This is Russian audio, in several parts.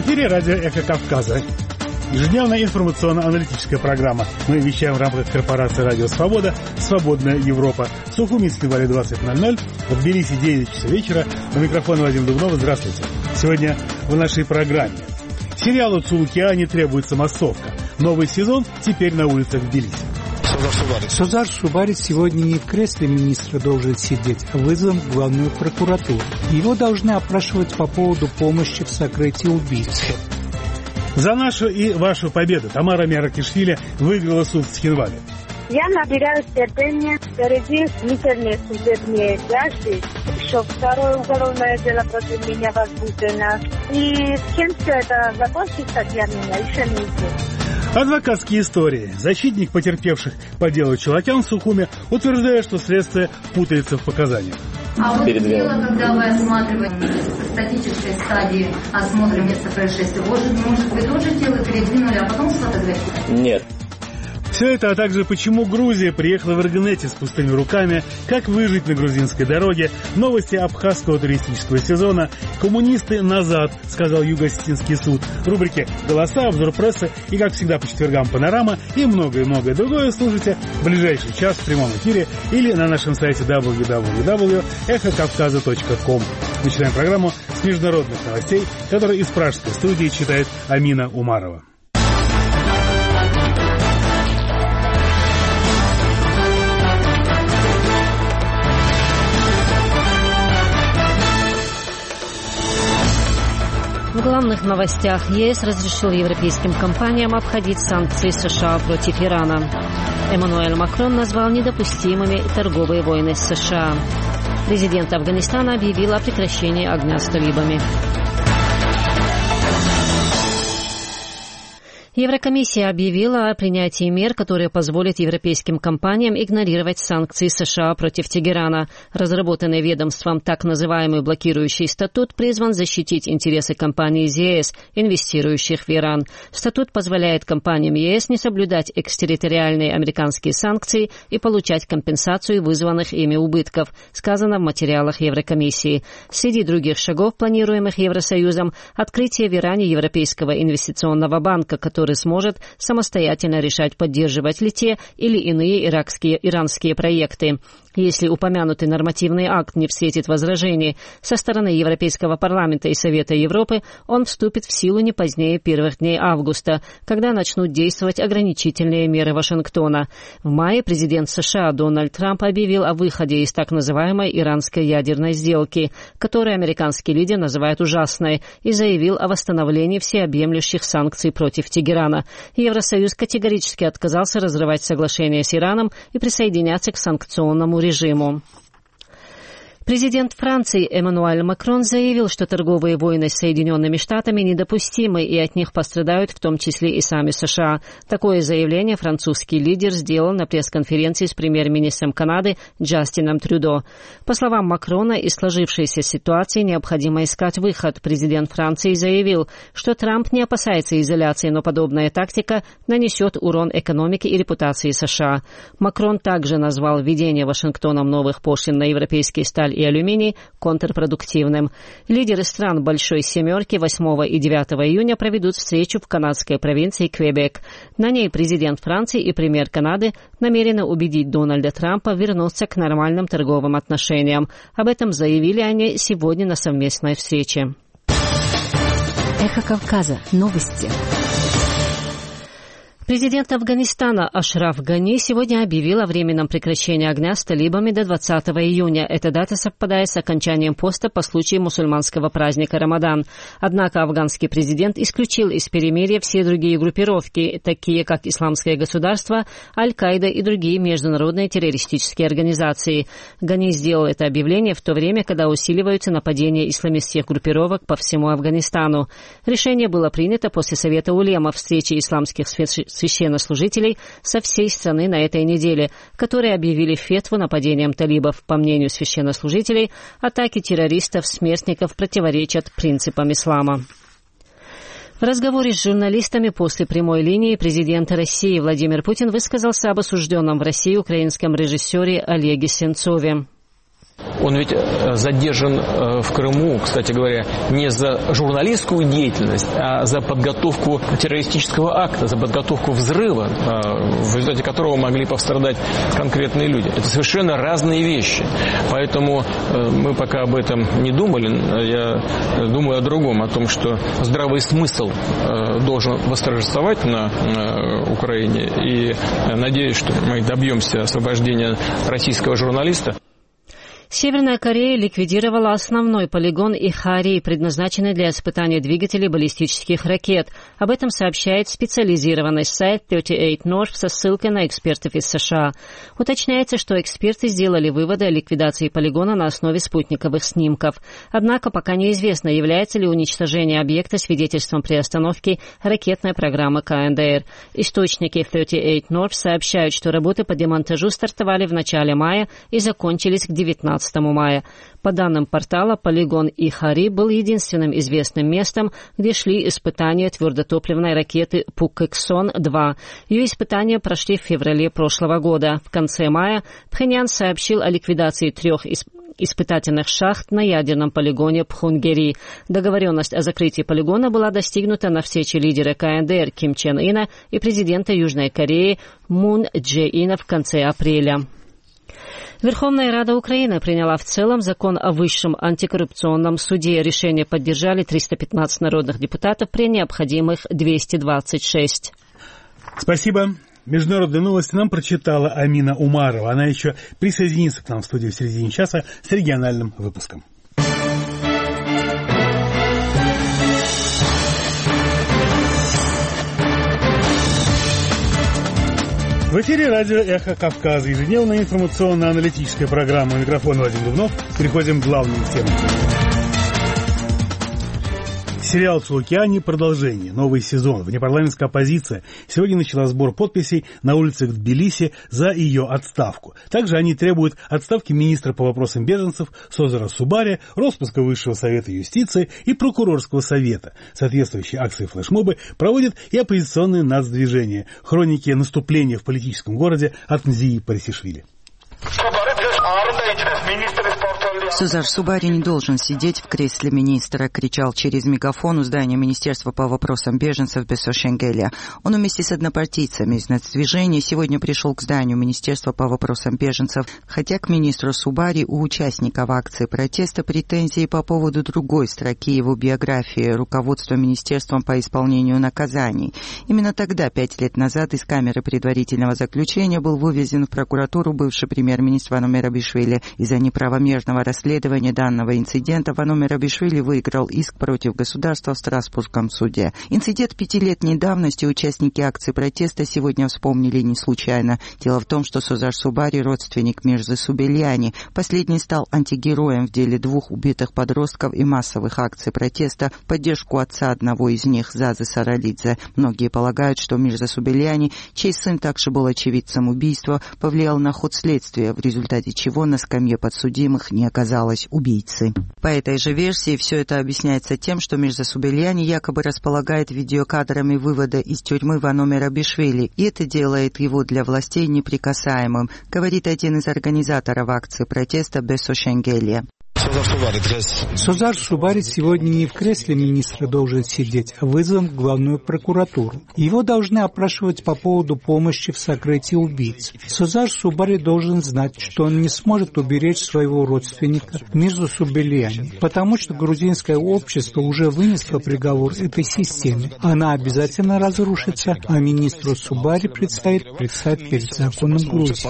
эфире радио «Эхо Кавказа». Ежедневная информационно-аналитическая программа. Мы вещаем в рамках корпорации «Радио Свобода», «Свободная Европа». В Сухуми с Ливали 20:00, в Тбилиси 9 часов вечера. У микрофона Вадим Дубнов. Здравствуйте. Сегодня в нашей программе. Сериалу «Цулукиане» требуется массовка. Новый сезон теперь на улицах Тбилиси. Созар Шубарис сегодня не в кресле министра должен сидеть, а вызван в главную прокуратуру. Его должны опрашивать по поводу помощи в сокрытии убийств. За нашу и вашу победу Тамара Миаракишвили выиграла суд в Цхинвале. Я набираюсь терпения, впереди длительные судебные тяжбы, еще второе уголовное дело против меня возбуждено. И чем все это закончится для меня, еще не известно. Адвокатские истории. Защитник потерпевших по делу Чулакян в Сухуми утверждает, что следствие путается в показаниях. А вот дело, когда вы осматриваете в статической стадии осмотра места происшествия, может вы тоже тело передвинули, а потом сфотографировали? Нет. Все это, а также почему Грузия приехала в Эргенете с пустыми руками, как выжить на грузинской дороге, новости абхазского туристического сезона, коммунисты назад, сказал Юго-Осетинский суд, рубрики «Голоса», «Обзор прессы» и, как всегда, по четвергам «Панорама» и многое-многое другое слушайте в ближайший час в прямом эфире или на нашем сайте www.эхокавказа.ком. Начинаем программу с международных новостей, которые из пражской студии читает Амина Умарова. В главных новостях ЕС разрешил европейским компаниям обходить санкции США против Ирана. Эммануэль Макрон назвал недопустимыми торговые войны с США. Президент Афганистана объявил о прекращении огня с талибами. Еврокомиссия объявила о принятии мер, которые позволят европейским компаниям игнорировать санкции США против Тегерана. Разработанный ведомством так называемый блокирующий статут призван защитить интересы компаний из ЕС, инвестирующих в Иран. Статут позволяет компаниям ЕС не соблюдать экстерриториальные американские санкции и получать компенсацию вызванных ими убытков, сказано в материалах Еврокомиссии. Среди других шагов, планируемых Евросоюзом, открытие в Иране Европейского инвестиционного банка, который сможет самостоятельно решать, поддерживать ли те или иные иранские проекты. Если упомянутый нормативный акт не встретит возражений со стороны Европейского парламента и Совета Европы, он вступит в силу не позднее первых дней августа, когда начнут действовать ограничительные меры Вашингтона. В мае президент США Дональд Трамп объявил о выходе из так называемой иранской ядерной сделки, которую американский лидер называет ужасной, и заявил о восстановлении всеобъемлющих санкций против Тегерана. Евросоюз категорически отказался разрывать соглашение с Ираном и присоединяться к санкционному режиму. Президент Франции Эммануэль Макрон заявил, что торговые войны с Соединенными Штатами недопустимы и от них пострадают в том числе и сами США. Такое заявление французский лидер сделал на пресс-конференции с премьер-министром Канады Джастином Трюдо. По словам Макрона, из сложившейся ситуации необходимо искать выход. Президент Франции заявил, что Трамп не опасается изоляции, но подобная тактика нанесет урон экономике и репутации США. Макрон также назвал введение Вашингтоном новых пошлин на европейские сталь и алюминий контрпродуктивным. Лидеры стран Большой Семерки 8 и 9 июня проведут встречу в канадской провинции Квебек. На ней президент Франции и премьер Канады намерены убедить Дональда Трампа вернуться к нормальным торговым отношениям. Об этом заявили они сегодня на совместной встрече. Эхо Кавказа. Новости. Президент Афганистана Ашраф Гани сегодня объявил о временном прекращении огня с талибами до 20 июня. Эта дата совпадает с окончанием поста по случаю мусульманского праздника Рамадан. Однако афганский президент исключил из перемирия все другие группировки, такие как Исламское государство, Аль-Каида и другие международные террористические организации. Гани сделал это объявление в то время, когда усиливаются нападения исламистских группировок по всему Афганистану. Решение было принято после Совета Улема, встречи исламских священнослужителей со всей страны на этой неделе, которые объявили фетву нападением талибов. По мнению священнослужителей, атаки террористов-смертников противоречат принципам ислама. В разговоре с журналистами после прямой линии президента России Владимир Путин высказался об осужденном в России украинском режиссере Олеге Сенцове. Он ведь задержан в Крыму, кстати говоря, не за журналистскую деятельность, а за подготовку террористического акта, за подготовку взрыва, в результате которого могли пострадать конкретные люди. Это совершенно разные вещи. Поэтому мы пока об этом не думали. Я думаю о другом, о том, что здравый смысл должен восторжествовать на Украине. И надеюсь, что мы добьемся освобождения российского журналиста. Северная Корея ликвидировала основной полигон Ихари, предназначенный для испытания двигателей баллистических ракет. Об этом сообщает специализированный сайт 38 North со ссылкой на экспертов из США. Уточняется, что эксперты сделали выводы о ликвидации полигона на основе спутниковых снимков. Однако пока неизвестно, является ли уничтожение объекта свидетельством приостановки ракетной программы КНДР. Источники 38 North сообщают, что работы по демонтажу стартовали в начале мая и закончились к 19 мая. По данным портала, полигон Ихари был единственным известным местом, где шли испытания твердотопливной ракеты Пукэксон-2. Ее испытания прошли в феврале прошлого года. В конце мая Пхеньян сообщил о ликвидации 3 испытательных шахт на ядерном полигоне Пхунгери. Договоренность о закрытии полигона была достигнута на встрече лидера КНДР Ким Чен Ына и президента Южной Кореи Мун Дже Ина в конце апреля. Верховная Рада Украины приняла в целом закон о Высшем антикоррупционном суде. Решение поддержали 315 народных депутатов при необходимых 226. Спасибо. Международные новости нам прочитала Амина Умарова. Она еще присоединится к нам в студии в середине часа с региональным выпуском. В эфире радио «Эхо Кавказа». Ежедневная информационно-аналитическая программа. У микрофона Владимир Дубнов. Переходим к главным темам. Сериал «Цулукиани» продолжение. Новый сезон. Внепарламентская оппозиция сегодня начала сбор подписей на улицах Тбилиси за ее отставку. Также они требуют отставки министра по вопросам беженцев Созара Субари, распуска Высшего совета юстиции и прокурорского совета. Соответствующие акции флешмобы проводят и оппозиционные нацдвижения. Хроники наступления в политическом городе от Нзии Парисишвили. Созар Субари не должен сидеть в кресле министра, кричал через мегафон у здания Министерства по вопросам беженцев Бесо Шенгеля. Он вместе с однопартийцами из нацдвижения сегодня пришел к зданию Министерства по вопросам беженцев, хотя к министру Субари у участников акции протеста претензии по поводу другой строки его биографии «Руководство Министерством по исполнению наказаний». Именно тогда, 5 лет назад, из камеры предварительного заключения был вывезен в прокуратуру бывший премьер-министр Вано Мерабишвили. Из-за неправомерного расследования данного инцидента Вано Мерабишвили выиграл иск против государства в Страсбургском суде. Инцидент 5-летней давности участники акции протеста сегодня вспомнили не случайно. Дело в том, что Созар Субари – родственник Мирзы Субельяни. Последний стал антигероем в деле 2 убитых подростков и массовых акций протеста в поддержку отца одного из них, Зазы Саралидзе. Многие полагают, что Мирза Субельяни, чей сын также был очевидцем убийства, повлиял на ход следствия, в результате чего на скамье подсудимых не оказалось убийцы. По этой же версии все это объясняется тем, что Мирза Субельяни якобы располагает видеокадрами вывода из тюрьмы Вано Мерабишвили, и это делает его для властей неприкасаемым, говорит один из организаторов акции протеста Бесо Шенгеля. Созар Субари сегодня не в кресле министра должен сидеть, а вызван в главную прокуратуру. Его должны опрашивать по поводу помощи в сокрытии убийц. Созар Субари должен знать, что он не сможет уберечь своего родственника Мирзу Субельяни, потому что грузинское общество уже вынесло приговор этой системе. Она обязательно разрушится, а министру Субари предстоит перед законом Грузии.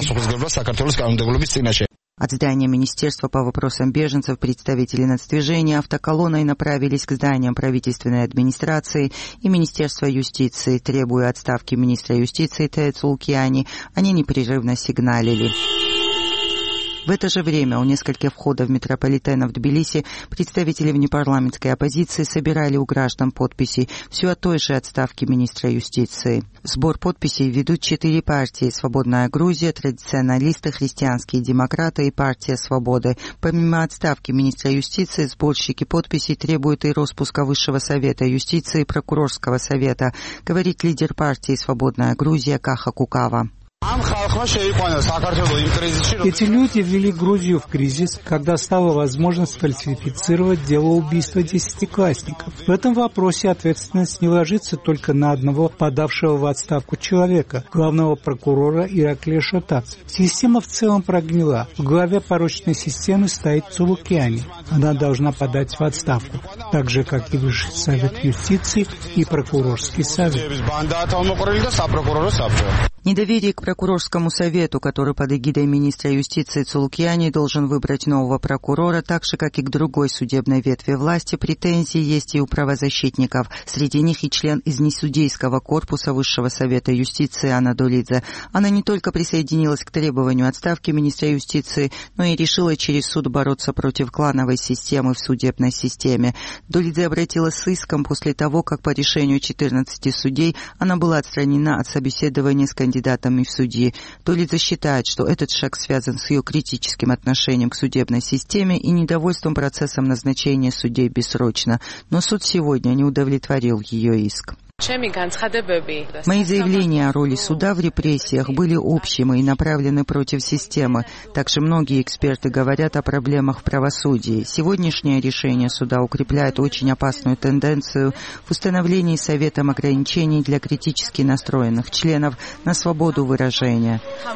От здания Министерства по вопросам беженцев представители нацдвижения автоколонной направились к зданиям правительственной администрации и Министерства юстиции, требуя отставки министра юстиции Тео Цулукиани. Они непрерывно сигналили. В это же время у нескольких входов метрополитена в Тбилиси представители внепарламентской оппозиции собирали у граждан подписи все о той же отставке министра юстиции. Сбор подписей ведут 4 партии: «Свободная Грузия», «Традиционалисты», «Христианские демократы» и «Партия свободы». Помимо отставки министра юстиции, сборщики подписей требуют и распуска Высшего совета юстиции и прокурорского совета, говорит лидер партии «Свободная Грузия» Каха Кукава. Эти люди ввели Грузию в кризис, когда стала возможность сфальсифицировать дело убийства 10-классников. В этом вопросе ответственность не ложится только на одного подавшего в отставку человека, главного прокурора Ираклия Шотаца. Система в целом прогнила. В главе порочной системы стоит Цулукяни. Она должна подать в отставку, так же, как и Высший совет юстиции и прокурорский совет. Недоверие к прокурорскому совету, который под эгидой министра юстиции Цулукяни должен выбрать нового прокурора, так же, как и к другой судебной ветви власти, претензии есть и у правозащитников. Среди них и член из несудейского корпуса Высшего совета юстиции Анна Долидзе. Она не только присоединилась к требованию отставки министра юстиции, но и решила через суд бороться против клановой системы в судебной системе. Долидзе обратилась с иском после того, как по решению 14 судей она была отстранена от собеседования с кандидатами в судьи. Долидзе считает, что этот шаг связан с ее критическим отношением к судебной системе и недовольством процессом назначения судей бессрочно. Но суд сегодня не удовлетворил ее иск. Мои заявления о роли суда в репрессиях были общими и направлены против системы. Также многие эксперты говорят о проблемах в правосудии. Сегодняшнее решение суда укрепляет очень опасную тенденцию в установлении Советом ограничений для критически настроенных членов на свободу выражения.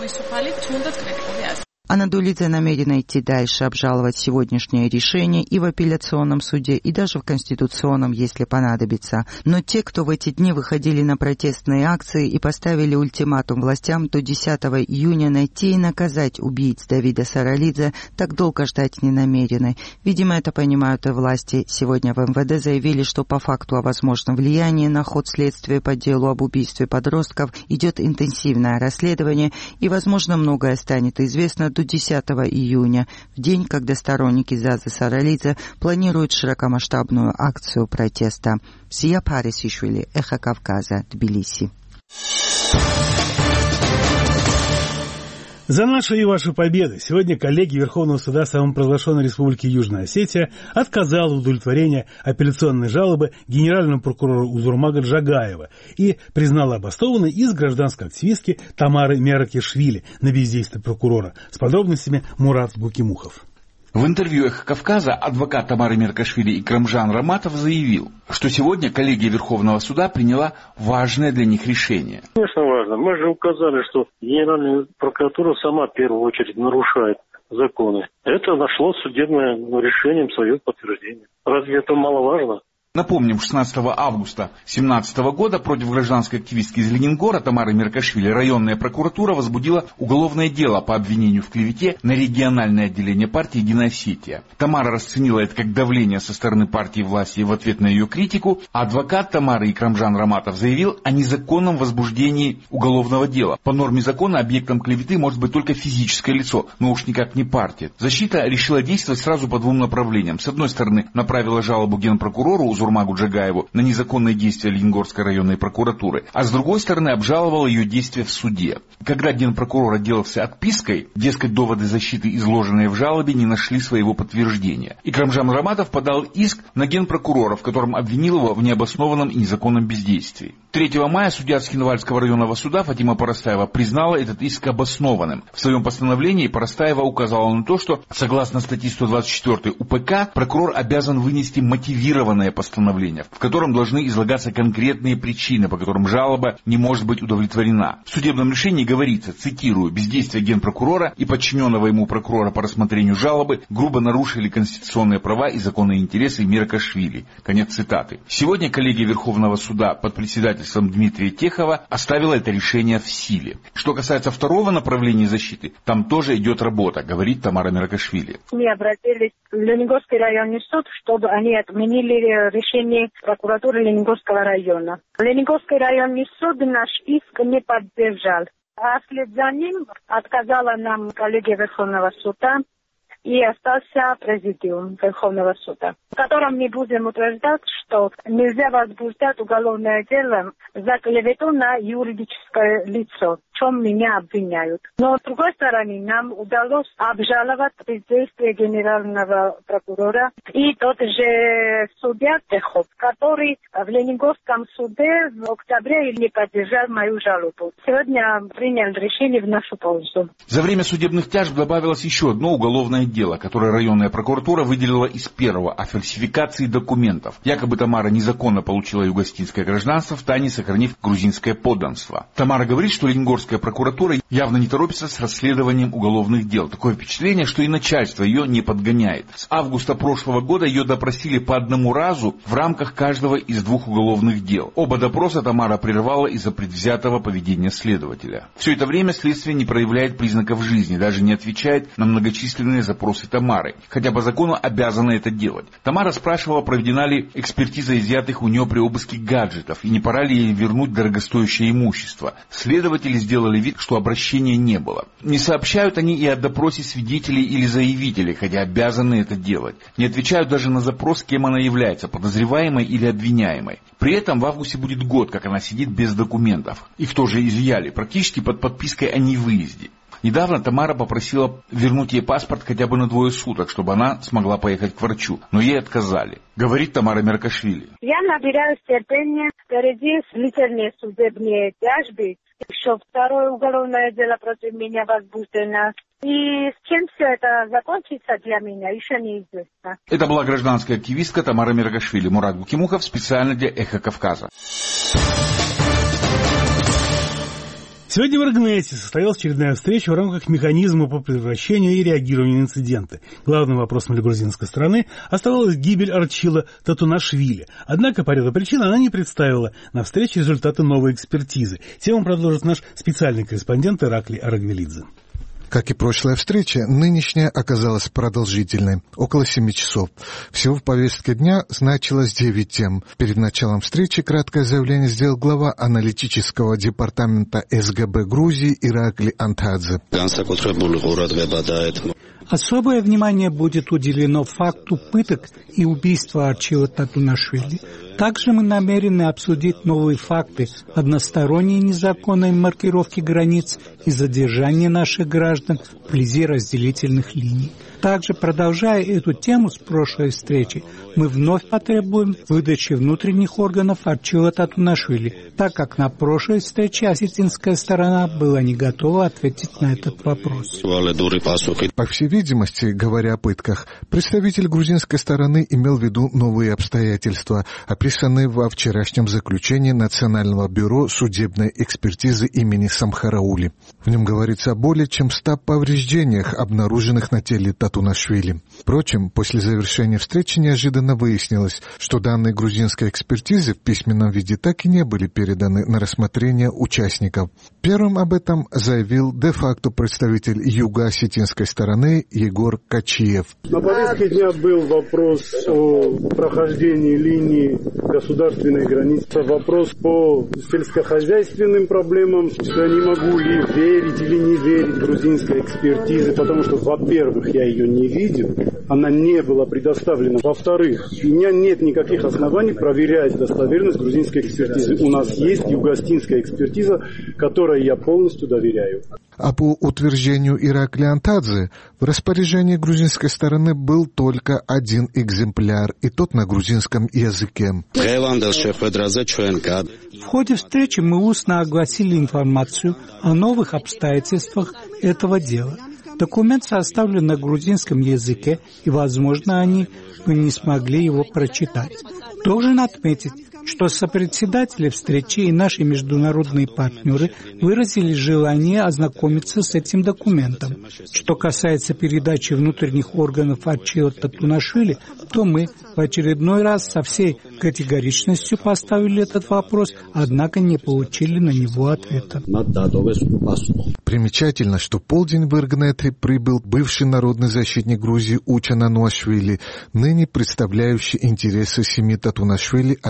Анна Долидзе намерена идти дальше, обжаловать сегодняшнее решение и в апелляционном суде, и даже в Конституционном, если понадобится. Но те, кто в эти дни выходили на протестные акции и поставили ультиматум властям до 10 июня найти и наказать убийц Давида Саралидзе, так долго ждать не намерены. Видимо, это понимают и власти. Сегодня в МВД заявили, что по факту о возможном влиянии на ход следствия по делу об убийстве подростков идет интенсивное расследование, и, возможно, многое станет известно до 10 июня, в день, когда сторонники Зазы Саралидзе планируют широкомасштабную акцию протеста. Сия Парисишвили, Эхо Кавказа, Тбилиси. За наши и ваши победы сегодня коллегия Верховного суда самопровозглашенной Республики Южная Осетия отказала в удовлетворении апелляционной жалобы генеральному прокурору Узурмага Джагаева и признала обоснованной иск гражданской активистки Тамары Меракишвили на бездействие прокурора. С подробностями Мурат Букимухов. В интервью «Эхо Кавказа» адвокат Тамары Меркашвили Икрамжан Раматов заявил, что сегодня коллегия Верховного суда приняла важное для них решение. Конечно, важно. Мы же указали, что Генеральная прокуратура сама в первую очередь нарушает законы. Это нашло судебное решением свое подтверждение. Разве это маловажно? Напомним, 16 августа 2017 года против гражданской активистки из Ленингора Тамары Меркашвили районная прокуратура возбудила уголовное дело по обвинению в клевете на региональное отделение партии «Единая Осетия». Тамара расценила это как давление со стороны партии власти в ответ на ее критику, а адвокат Тамары Икрамжан Раматов заявил о незаконном возбуждении уголовного дела. По норме закона объектом клеветы может быть только физическое лицо, но уж никак не партия. Защита решила действовать сразу по двум направлениям. С одной стороны, направила жалобу генпрокурору Узурмагу Джагаеву на незаконные действия Ленингорской районной прокуратуры, а с другой стороны обжаловала ее действия в суде. Когда генпрокурор отделался отпиской, дескать, доводы защиты, изложенные в жалобе, не нашли своего подтверждения. Икрамжан Раматов подал иск на генпрокурора, в котором обвинил его в необоснованном и незаконном бездействии. 3 мая судья Цхинвальского районного суда Фатима Парастаева признала этот иск обоснованным. В своем постановлении Парастаева указала на то, что, согласно статье 124 УПК, прокурор обязан вынести мотивированное постановление, в котором должны излагаться конкретные причины, по которым жалоба не может быть удовлетворена. В судебном решении говорится, цитирую, «бездействие генпрокурора и подчиненного ему прокурора по рассмотрению жалобы грубо нарушили конституционные права и законные интересы Меркашвили». Конец цитаты. Сегодня коллегия Верховного суда под председательством Дмитрия Техова оставила это решение в силе. Что касается второго направления защиты, там тоже идет работа, говорит Тамара Меркашвили. Мы обратились в Ленингорский районный суд, чтобы они отменили решение прокуратуры Ленингорского района. Ленингорский районный суд наш иск не поддержал. А вслед за ним отказала нам коллегия Верховного суда и остался президиум Верховного суда, в котором мы будем утверждать, что нельзя возбуждать уголовное дело за клевету на юридическое лицо. чем меня обвиняют. Но, с другой стороны, нам удалось обжаловать бездействие генерального прокурора и тот же судья Техов, который в Ленинградском суде в октябре не поддержал мою жалобу. Сегодня принял решение в нашу пользу. За время судебных тяжб добавилось еще одно уголовное дело, которое районная прокуратура выделила из первого о фальсификации документов. Якобы Тамара незаконно получила югославское гражданство, втайне сохранив грузинское подданство. Тамара говорит, что Ленинградская прокуратура явно не торопится с расследованием уголовных дел. Такое впечатление, что и начальство ее не подгоняет. С августа прошлого года ее допросили по одному разу в рамках каждого из 2 уголовных дел. Оба допроса Тамара прервала из-за предвзятого поведения следователя. Все это время следствие не проявляет признаков жизни, даже не отвечает на многочисленные запросы Тамары, хотя по закону обязана это делать. Тамара спрашивала, проведена ли экспертиза изъятых у нее при обыске гаджетов и не пора ли ей вернуть дорогостоящее имущество. Следователи сделали вид, что обращения не было. Не сообщают они и о допросе свидетелей или заявителей, хотя обязаны это делать. Не отвечают даже на запрос, кем она является, подозреваемой или обвиняемой. При этом в августе будет год, как она сидит без документов. Их тоже изъяли, практически под подпиской о невыезде. Недавно Тамара попросила вернуть ей паспорт хотя бы на 2 суток, чтобы она смогла поехать к врачу, но ей отказали. Говорит Тамара Меркашвили. Я набираюсь терпения, впереди длительные судебные тяжбы, еще второе уголовное дело против меня возбуждено. И с чем все это закончится для меня, еще неизвестно. Это была гражданская активистка Тамара Меркашвили. Мурат Букимухов специально для «Эхо Кавказа». Сегодня в Аргнете состоялась очередная встреча в рамках механизма по предотвращению и реагированию на инциденты. Главным вопросом для грузинской стороны оставалась гибель Арчила Татунашвили. Однако по ряду причин она не представила на встрече результаты новой экспертизы. Тему продолжит наш специальный корреспондент Ираклий Арагвелидзе. Как и прошлая встреча, нынешняя оказалась продолжительной, около 7 часов. Всего в повестке дня значилось 9 тем. Перед началом встречи краткое заявление сделал глава аналитического департамента СГБ Грузии Иракли Антадзе. Особое внимание будет уделено факту пыток и убийства Арчила Татунашвили. Также мы намерены обсудить новые факты односторонней незаконной маркировки границ и задержания наших граждан вблизи разделительных линий. Также, продолжая эту тему с прошлой встречи, мы вновь потребуем выдачи внутренних органов Арчила Татунашвили, так как на прошлой встрече осетинская сторона была не готова ответить на этот вопрос. По всей видимости, говоря о пытках, представитель грузинской стороны имел в виду новые обстоятельства, описанные во вчерашнем заключении Национального бюро судебной экспертизы имени Самхараули. В нем говорится о более чем 100 повреждениях, обнаруженных на теле Татунашвили. Впрочем, после завершения встречи неожиданно выяснилось, что данные грузинской экспертизы в письменном виде так и не были переданы на рассмотрение участников. Первым об этом заявил де-факто представитель юго-осетинской стороны Егор Качиев. На повестке дня был вопрос о прохождении линии государственной границы, вопрос по сельскохозяйственным проблемам, что я не могу ли верить или не верить грузинской экспертизе, потому что, во-первых, я ее не видел, она не была предоставлена. Во-вторых, у меня нет никаких оснований проверять достоверность грузинской экспертизы. У нас есть юго-осетинская экспертиза, которой я полностью доверяю. А по утверждению Иракли Антадзе, в распоряжении грузинской стороны был только один экземпляр, и тот на грузинском языке. В ходе встречи мы устно огласили информацию о новых обстоятельствах этого дела. Документ составлен на грузинском языке, и, возможно, они не смогли его прочитать. Должен отметить, что сопредседатели встречи и наши международные партнеры выразили желание ознакомиться с этим документом. Что касается передачи внутренних органов Арчила Татунашвили, то мы в очередной раз со всей категоричностью поставили этот вопрос, однако не получили на него ответа. Примечательно, что в полдень в Иргнете прибыл бывший народный защитник Грузии Учан Ануашвили, ныне представляющий интересы семьи Татунашвили от имени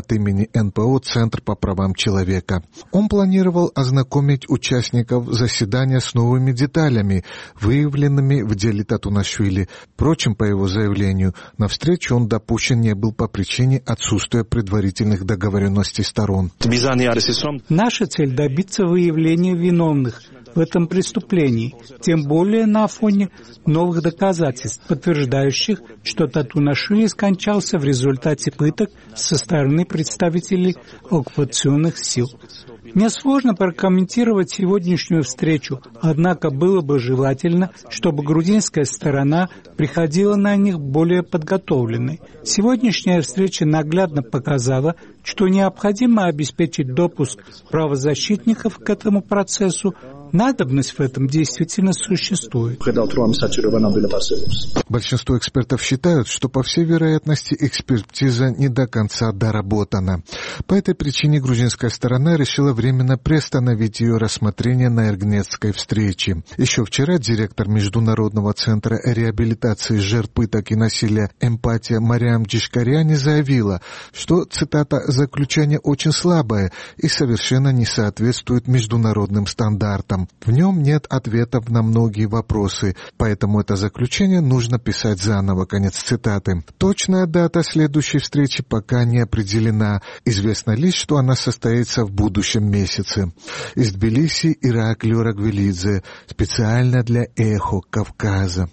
ныне НПО «Центр по правам человека». Он планировал ознакомить участников заседания с новыми деталями, выявленными в деле Татунашвили. Впрочем, по его заявлению, на встречу он допущен не был по причине отсутствия предварительных договоренностей сторон. Наша цель – добиться выявления виновных в этом преступлении, тем более на фоне новых доказательств, подтверждающих, что Татунашвили скончался в результате пыток со стороны представителей оккупационных сил. Мне сложно прокомментировать сегодняшнюю встречу, однако было бы желательно, чтобы грузинская сторона приходила на них более подготовленной. Сегодняшняя встреча наглядно показала, что необходимо обеспечить допуск правозащитников к этому процессу. Надобность в этом действительно существует. Большинство экспертов считают, что, по всей вероятности, экспертиза не до конца доработана. По этой причине грузинская сторона решила временно приостановить ее рассмотрение на Эргнетской встрече. Еще вчера директор Международного центра реабилитации жертв пыток и насилия «Эмпатия» Мариам Джишкаряни заявила, что, цитата, «заключение очень слабое и совершенно не соответствует международным стандартам. В нем нет ответов на многие вопросы, поэтому это заключение нужно писать заново». Конец цитаты. Точная дата следующей встречи пока не определена. Известно лишь, что она состоится в будущем месяце. Из Тбилиси Ираклий Рагвелидзе. Специально для «Эхо Кавказа».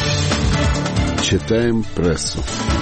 Читаем прессу.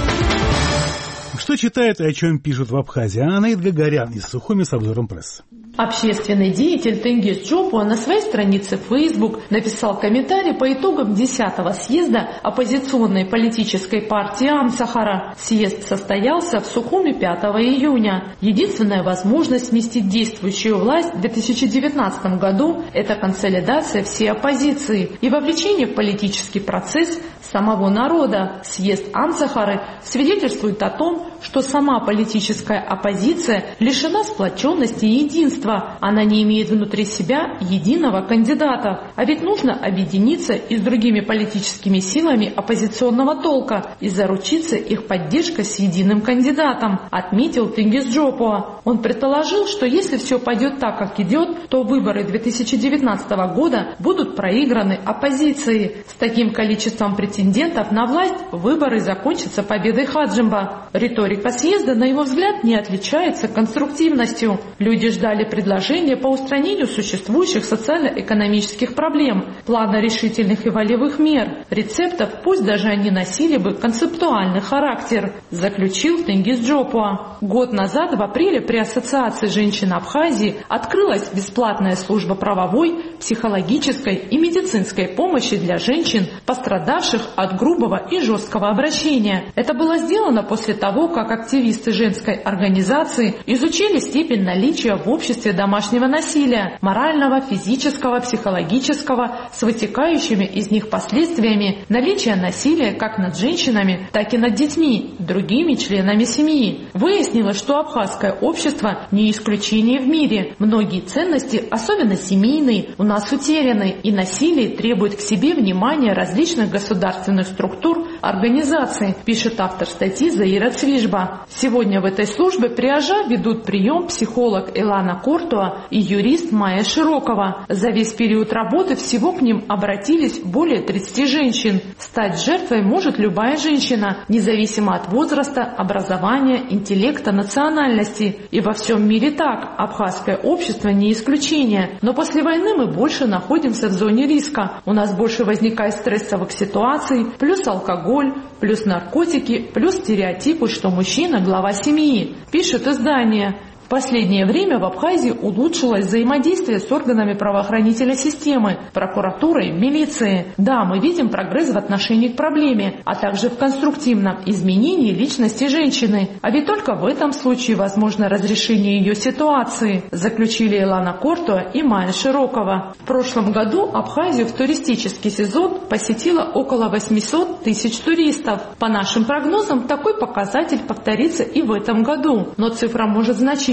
Что читают и о чем пишут в Абхазии? Анаид Гагарян из Сухуми с обзором прессы. Общественный деятель Тенгиз Джопуа на своей странице в Facebook написал комментарий по итогам 10-го съезда оппозиционной политической партии Амсахара. Съезд состоялся в Сухуми 5 июня. Единственная возможность сместить действующую власть в 2019 году – это консолидация всей оппозиции и вовлечение в политический процесс самого народа. Съезд Амсахары свидетельствует о том, что сама политическая оппозиция лишена сплоченности и единства. Она не имеет внутри себя единого кандидата. А ведь нужно объединиться и с другими политическими силами оппозиционного толка и заручиться их поддержкой с единым кандидатом, отметил Тенгиз Джопуа. Он предположил, что если все пойдет так, как идет, то выборы 2019 года будут проиграны оппозицией. С таким количеством претендентов на власть выборы закончатся победой Хаджимба. Риторика съезда, на его взгляд, не отличается конструктивностью. Люди ждали предложения по устранению существующих социально-экономических проблем, плана решительных и волевых мер, рецептов, пусть даже они носили бы концептуальный характер, заключил Тенгиз Джопуа. Год назад, в апреле, при Ассоциации женщин Абхазии открылась бесплатная служба правовой, психологической и медицинской помощи для женщин, пострадавших от грубого и жесткого обращения. Это было сделано после того, как активисты женской организации изучили степень наличия в обществе домашнего насилия, морального, физического, психологического, с вытекающими из них последствиями наличия насилия как над женщинами, так и над детьми, другими членами семьи. Выяснилось, что абхазское общество не исключение в мире. Многие ценности, особенно семейные, у нас утеряны, и насилие требует к себе внимания различных государственных структур, организаций, пишет автор статьи Заира Цвижба. Сегодня в этой службе при АЖА ведут прием психолог Элана Кортуа и юрист Майя Широкова. За весь период работы всего к ним обратились более 30 женщин. Стать жертвой может любая женщина, независимо от возраста, образования, интеллекта, национальности. И во всем мире так. Абхазское общество не исключение. Но после войны мы больше находимся в зоне риска. У нас больше возникает стрессовых ситуаций, плюс алкоголь, плюс наркотики, плюс стереотипы, что мужчина – глава семьи, пишет издание. В последнее время в Абхазии улучшилось взаимодействие с органами правоохранительной системы, прокуратурой, милицией. Да, мы видим прогресс в отношении к проблеме, а также в конструктивном изменении личности женщины. А ведь только в этом случае возможно разрешение ее ситуации, заключили Элана Кортуа и Майя Широкова. В прошлом году Абхазию в туристический сезон посетило около 800 тысяч туристов. По нашим прогнозам, такой показатель повторится и в этом году, но цифра может значительно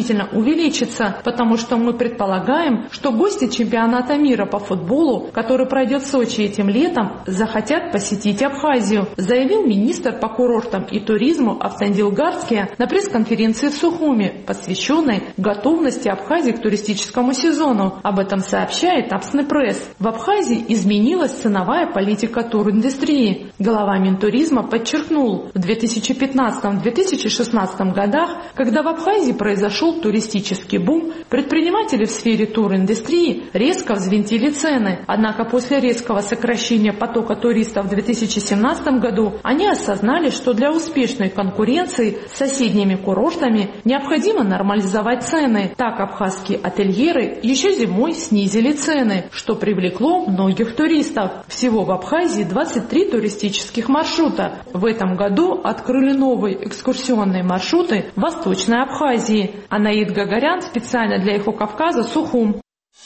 значительно увеличится, потому что мы предполагаем, что гости чемпионата мира по футболу, который пройдет в Сочи этим летом, захотят посетить Абхазию, заявил министр по курортам и туризму Автандил Гарския на пресс-конференции в Сухуми, посвященной готовности Абхазии к туристическому сезону. Об этом сообщает Абсны пресс. В Абхазии изменилась ценовая политика туриндустрии. Глава Минтуризма подчеркнул, в 2015-2016 годах, когда в Абхазии произошел туристический бум, предприниматели в сфере туриндустрии резко взвинтили цены. Однако после резкого сокращения потока туристов в 2017 году они осознали, что для успешной конкуренции с соседними курортами необходимо нормализовать цены. Так абхазские ательеры еще зимой снизили цены, что привлекло многих туристов. Всего в Абхазии 23 туристических маршрута. В этом году открыли новые экскурсионные маршруты в Восточной Абхазии. Анаид Гагарян специально для Эхо Кавказа, Сухум.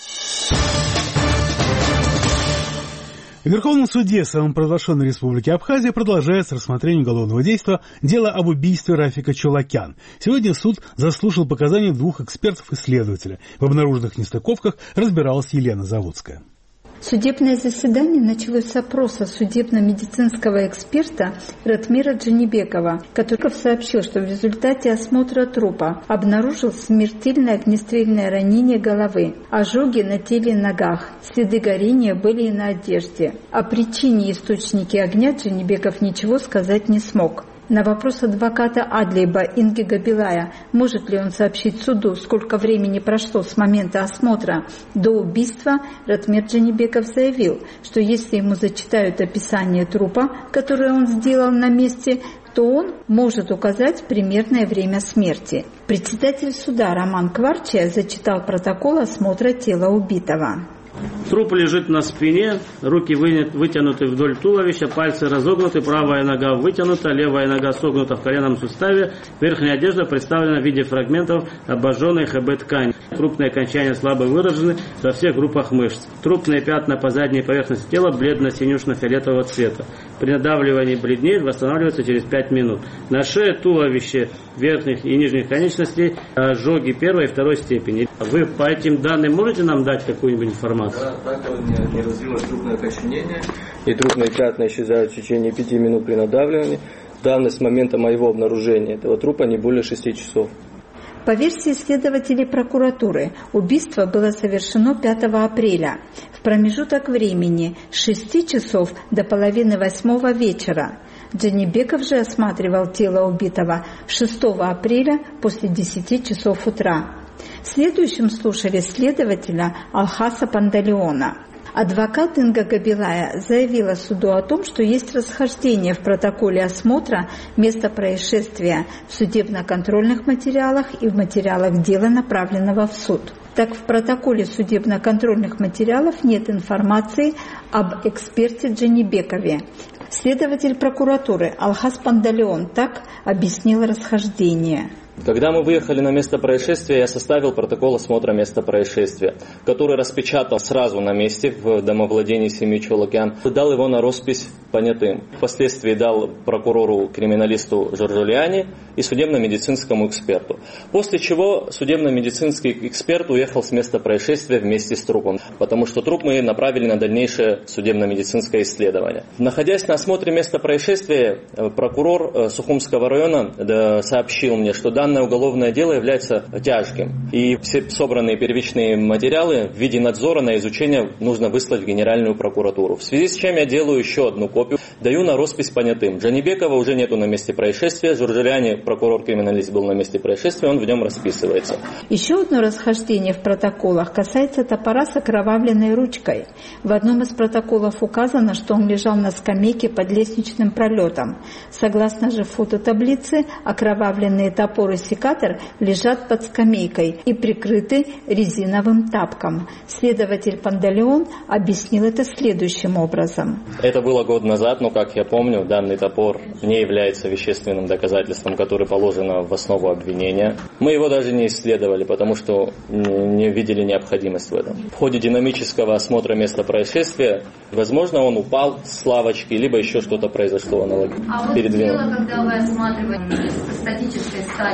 В Верховном суде самопровозглашенной Республики Абхазия продолжается рассмотрение уголовного дела об убийстве Рафика Чолакян. Сегодня суд заслушал показания двух экспертов и следователя. В обнаруженных нестыковках разбиралась Елена Заводская. Судебное заседание началось с опроса судебно-медицинского эксперта Ратмира Джанибекова, который сообщил, что в результате осмотра трупа обнаружил смертельное огнестрельное ранение головы, ожоги на теле и ногах, следы горения были и на одежде. О причине и источнике огня Джанибеков ничего сказать не смог. На вопрос адвоката Адлейба Инги Габилая, может ли он сообщить суду, сколько времени прошло с момента осмотра до убийства, Ратмир Джанибеков заявил, что если ему зачитают описание трупа, которое он сделал на месте, то он может указать примерное время смерти. Председатель суда Роман Кварчия зачитал протокол осмотра тела убитого. Труп лежит на спине, руки вытянуты вдоль туловища, пальцы разогнуты, правая нога вытянута, левая нога согнута в коленном суставе, верхняя одежда представлена в виде фрагментов обожженной ХБ-ткани. Крупные окончания слабо выражены во всех группах мышц. Трупные пятна по задней поверхности тела бледно-синюшно-фиолетового цвета. При надавливании бледнеет, восстанавливается через 5 минут. На шее, туловище, верхних и нижних конечностей ожоги первой и второй степени. Вы по этим данным можете нам дать какую-нибудь информацию? Да, так не развилось трупное окоченение, и трупные пятна исчезают в течение 5 минут при надавливании. Давность с момента моего обнаружения этого трупа не более 6 часов. По версии следователей прокуратуры, убийство было совершено 5 апреля, в промежуток времени с 6 часов до половины 8 вечера. Джанибеков же осматривал тело убитого 6 апреля после 10 часов утра. Следующим слушали следователя Алхаса Пандалеона. Адвокат Инга Габилая заявила суду о том, что есть расхождение в протоколе осмотра места происшествия в судебно-контрольных материалах и в материалах дела, направленного в суд. Так, в протоколе судебно-контрольных материалов нет информации об эксперте Джанибекове. Следователь прокуратуры Алхас Пандалеон так объяснил расхождение. Когда мы выехали на место происшествия, я составил протокол осмотра места происшествия, который распечатал сразу на месте в домовладении семьи Чолакян, дал его на роспись понятым. Впоследствии дал прокурору-криминалисту Жоржулиани и судебно-медицинскому эксперту. После чего судебно-медицинский эксперт уехал с места происшествия вместе с трупом, потому что труп мы направили на дальнейшее судебно-медицинское исследование. Находясь на осмотре места происшествия, прокурор Сухумского района сообщил мне, что данное уголовное дело является тяжким. И все собранные первичные материалы в виде надзора на изучение нужно выслать в Генеральную прокуратуру. В связи с чем я делаю еще одну копию, даю на роспись понятым. Джанибекова уже нету на месте происшествия, Журжеляни, прокурор-криминалист, был на месте происшествия, он в нем расписывается. Еще одно расхождение в протоколах касается топора с окровавленной ручкой. В одном из протоколов указано, что он лежал на скамейке под лестничным пролетом. Согласно же фототаблице, окровавленные топор и секатор лежат под скамейкой и прикрыты резиновым тапком. Следователь Пандалеон объяснил это следующим образом. Это было год назад, но, как я помню, данный топор не является вещественным доказательством, которое положено в основу обвинения. Мы его даже не исследовали, потому что не видели необходимость в этом. В ходе динамического осмотра места происшествия, возможно, он упал с лавочки, либо еще что-то произошло аналогично. А вот дело, когда вы осматриваете статической стадии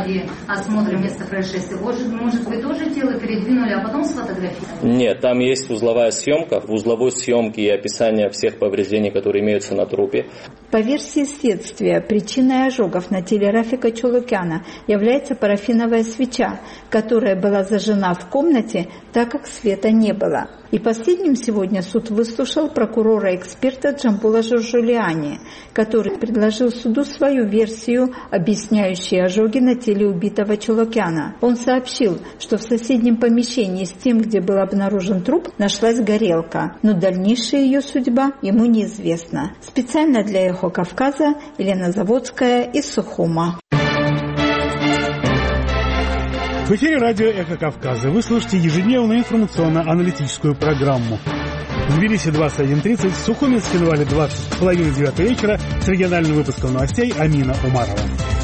стадии осмотра места происшествия? Может, вы тоже тело передвинули, а потом сфотографировали? Нет, там есть узловая съемка. В узловой съемке и описание всех повреждений, которые имеются на трупе. По версии следствия, причиной ожогов на теле Рафика Чулукяна является парафиновая свеча, которая была зажжена в комнате, так как света не было. И последним сегодня суд выслушал прокурора-эксперта Джамбула Журжулиани, который предложил суду свою версию, объясняющую ожоги на теле убитого Чулукяна. Он сообщил, что в соседнем помещении с тем, где был обнаружен труп, нашлась горелка, но дальнейшая ее судьба ему неизвестна. Специально для «Эхо Кавказа» Елена Заводская из Сухума. В эфире радио «Эхо Кавказа». Вы слушаете ежедневную информационно-аналитическую программу. В Тбилиси 21:30, в Сухуме, в Цхинвале 20:30 вечера с региональным выпуском новостей Амина Умарова.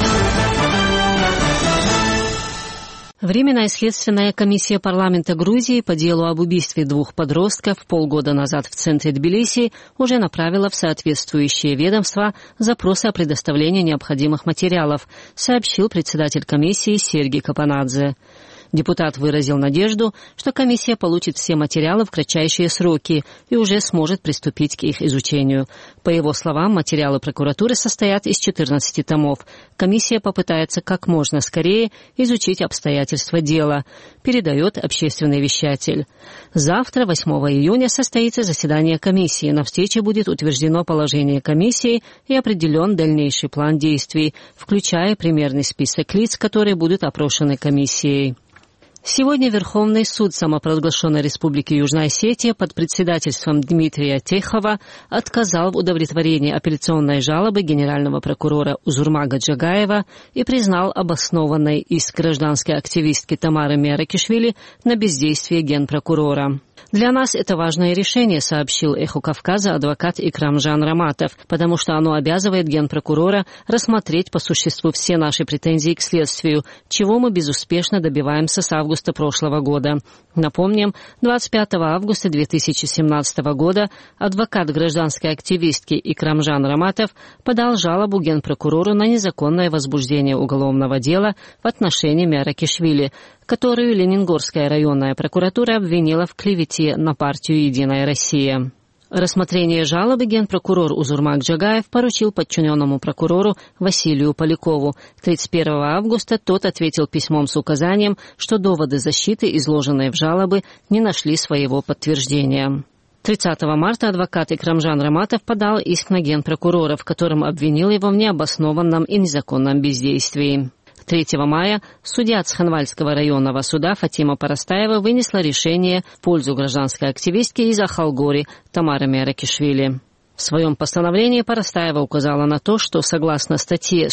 Временная следственная комиссия парламента Грузии по делу об убийстве 2 подростков полгода назад в центре Тбилиси уже направила в соответствующие ведомства запросы о предоставлении необходимых материалов, сообщил председатель комиссии Сергей Капанадзе. Депутат выразил надежду, что комиссия получит все материалы в кратчайшие сроки и уже сможет приступить к их изучению. По его словам, материалы прокуратуры состоят из 14 томов. Комиссия попытается как можно скорее изучить обстоятельства дела, передает общественный вещатель. Завтра, 8 июня, состоится заседание комиссии. На встрече будет утверждено положение комиссии и определен дальнейший план действий, включая примерный список лиц, которые будут опрошены комиссией. Сегодня Верховный суд самопровозглашенной Республики Южная Осетия под председательством Дмитрия Техова отказал в удовлетворении апелляционной жалобы генерального прокурора Узурмага Джагаева и признал обоснованный иск гражданской активистки Тамары Меракишвили на бездействие генпрокурора. «Для нас это важное решение», — сообщил «Эхо Кавказа» адвокат Икрамжан Раматов, потому что оно обязывает генпрокурора рассмотреть по существу все наши претензии к следствию, чего мы безуспешно добиваемся с августа прошлого года. Напомним, 25 августа 2017 года адвокат гражданской активистки Икрамжан Раматов подал жалобу генпрокурору на незаконное возбуждение уголовного дела в отношении Меракишвили, которую Ленингорская районная прокуратура обвинила в клевете на партию «Единая Россия». Рассмотрение жалобы генпрокурор Узурмаг Джагаев поручил подчиненному прокурору Василию Полякову. 31 августа тот ответил письмом с указанием, что доводы защиты, изложенные в жалобе, не нашли своего подтверждения. 30 марта адвокат Икрамжан Раматов подал иск на генпрокурора, в котором обвинил его в необоснованном и незаконном бездействии. 3 мая судья Цхинвальского районного суда Фатима Парастаева вынесла решение в пользу гражданской активистки из Ахалгори Тамары Меракишвили. В своем постановлении Парастаева указала на то, что согласно статье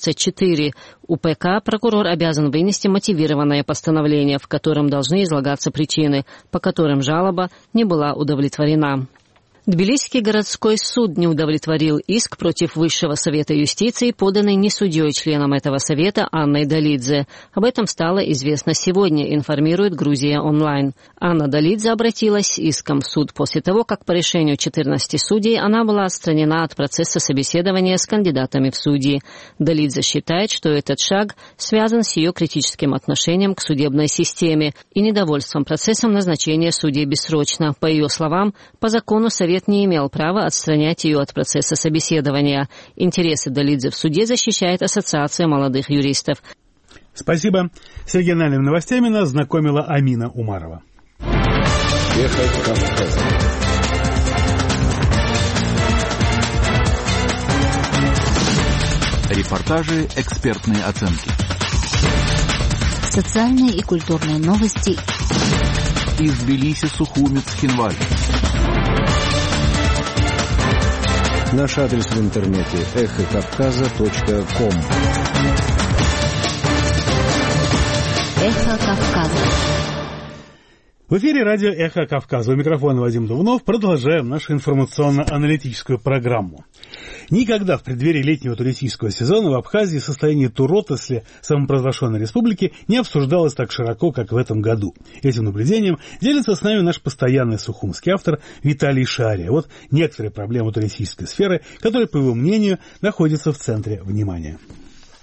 124 УПК прокурор обязан вынести мотивированное постановление, в котором должны излагаться причины, по которым жалоба не была удовлетворена. Тбилисский городской суд не удовлетворил иск против Высшего совета юстиции, поданный не судьей-членом этого совета Анной Долидзе. Об этом стало известно сегодня, информирует Грузия онлайн. Анна Долидзе обратилась с иском в суд после того, как по решению 14 судей она была отстранена от процесса собеседования с кандидатами в судьи. Долидзе считает, что этот шаг связан с ее критическим отношением к судебной системе и недовольством процессом назначения судей бессрочно. По ее словам, по закону Совет не имел права отстранять ее от процесса собеседования. Интересы Долидзе в суде защищает Ассоциация молодых юристов. Спасибо. С региональными новостями нас знакомила Амина Умарова. Репортажи, экспертные оценки. Социальные и культурные новости. Из Тбилиси, Сухуми, Цхинваль. Наш адрес в интернете эхокавказа.ком. Эхо Кавказа. В эфире радио «Эхо Кавказа». У микрофона Вадим Дувнов. Продолжаем нашу информационно-аналитическую программу. Никогда в преддверии летнего туристического сезона в Абхазии состояние туротрасли самопровозглашенной республики не обсуждалось так широко, как в этом году. Этим наблюдением делится с нами наш постоянный сухумский автор Виталий Шария. Вот некоторые проблемы туристической сферы, которые, по его мнению, находятся в центре внимания.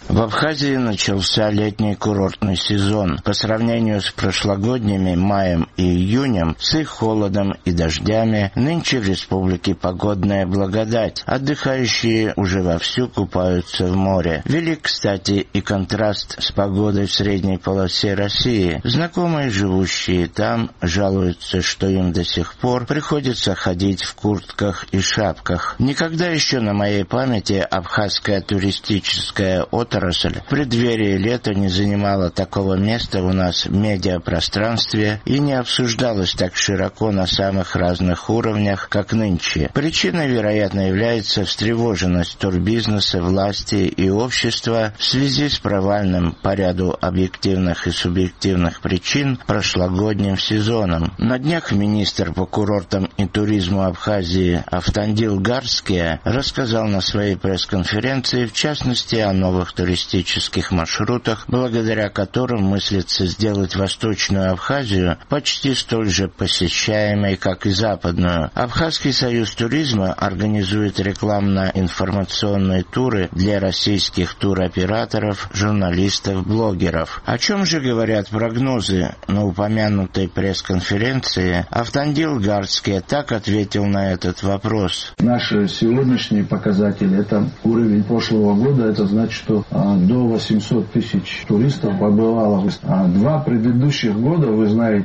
В Абхазии начался летний курортный сезон. По сравнению с прошлогодними маем и июнем, с их холодом и дождями, нынче в республике погодная благодать. Отдыхающие уже вовсю купаются в море. Велик, кстати, и контраст с погодой в средней полосе России. Знакомые, живущие там, жалуются, что им до сих пор приходится ходить в куртках и шапках. Никогда еще на моей памяти абхазская туристическая отрасль в преддверии лета не занимала такого места у нас в медиапространстве и не обсуждалась так широко на самых разных уровнях, как нынче. Причиной, вероятно, является встревоженность турбизнеса, власти и общества в связи с провальным по ряду объективных и субъективных причин прошлогодним сезоном. На днях министр по курортам и туризму Абхазии Автандил Гарския рассказал на своей пресс-конференции, в частности, о новых туристических маршрутах, благодаря которым мыслится сделать Восточную Абхазию почти столь же посещаемой, как и Западную. Абхазский союз туризма организует рекламно-информационные туры для российских туроператоров, журналистов, блогеров. О чем же говорят прогнозы на упомянутой пресс-конференции? Автандил Гарский так ответил на этот вопрос. Наши сегодняшние показатели — это уровень прошлого года. Это значит, что до 800 тысяч туристов побывало. Два предыдущих года, вы знаете,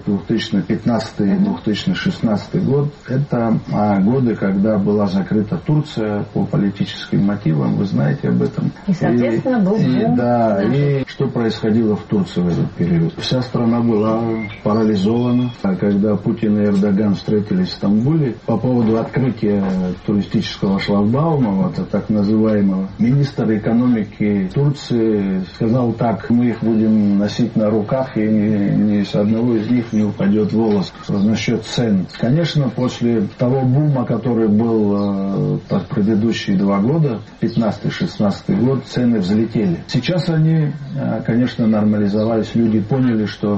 2015 и 2016 год, это годы, когда была закрыта Турция по политическим мотивам, вы знаете об этом. И, соответственно, был бум. И что происходило в Турции в этот период? Вся страна была парализована. Когда Путин и Эрдоган встретились в Стамбуле по поводу открытия туристического шлагбаума, это так называемого, министр экономики Турции сказал так: мы их будем носить на руках, и ни с одного из них не упадет волос. Насчет цен. Конечно, после того бума, который был под предыдущие 2 года, 15-16 год, цены взлетели. Сейчас они, конечно, нормализовались. Люди поняли, что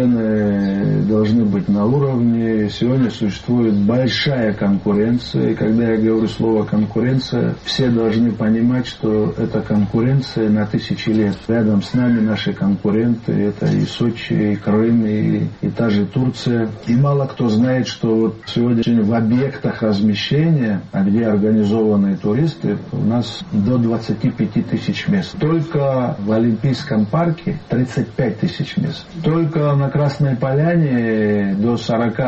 цены должны быть на уровне. Сегодня существует большая конкуренция. И когда я говорю слово конкуренция, все должны понимать, что это конкуренция на тысячи лет. Рядом с нами наши конкуренты — это и Сочи, и Крым, и та же Турция. И мало кто знает, что вот сегодня в объектах размещения, где организованные туристы, у нас до 25 тысяч мест. Только в Олимпийском парке 35 тысяч мест. Только на Красной Поляне до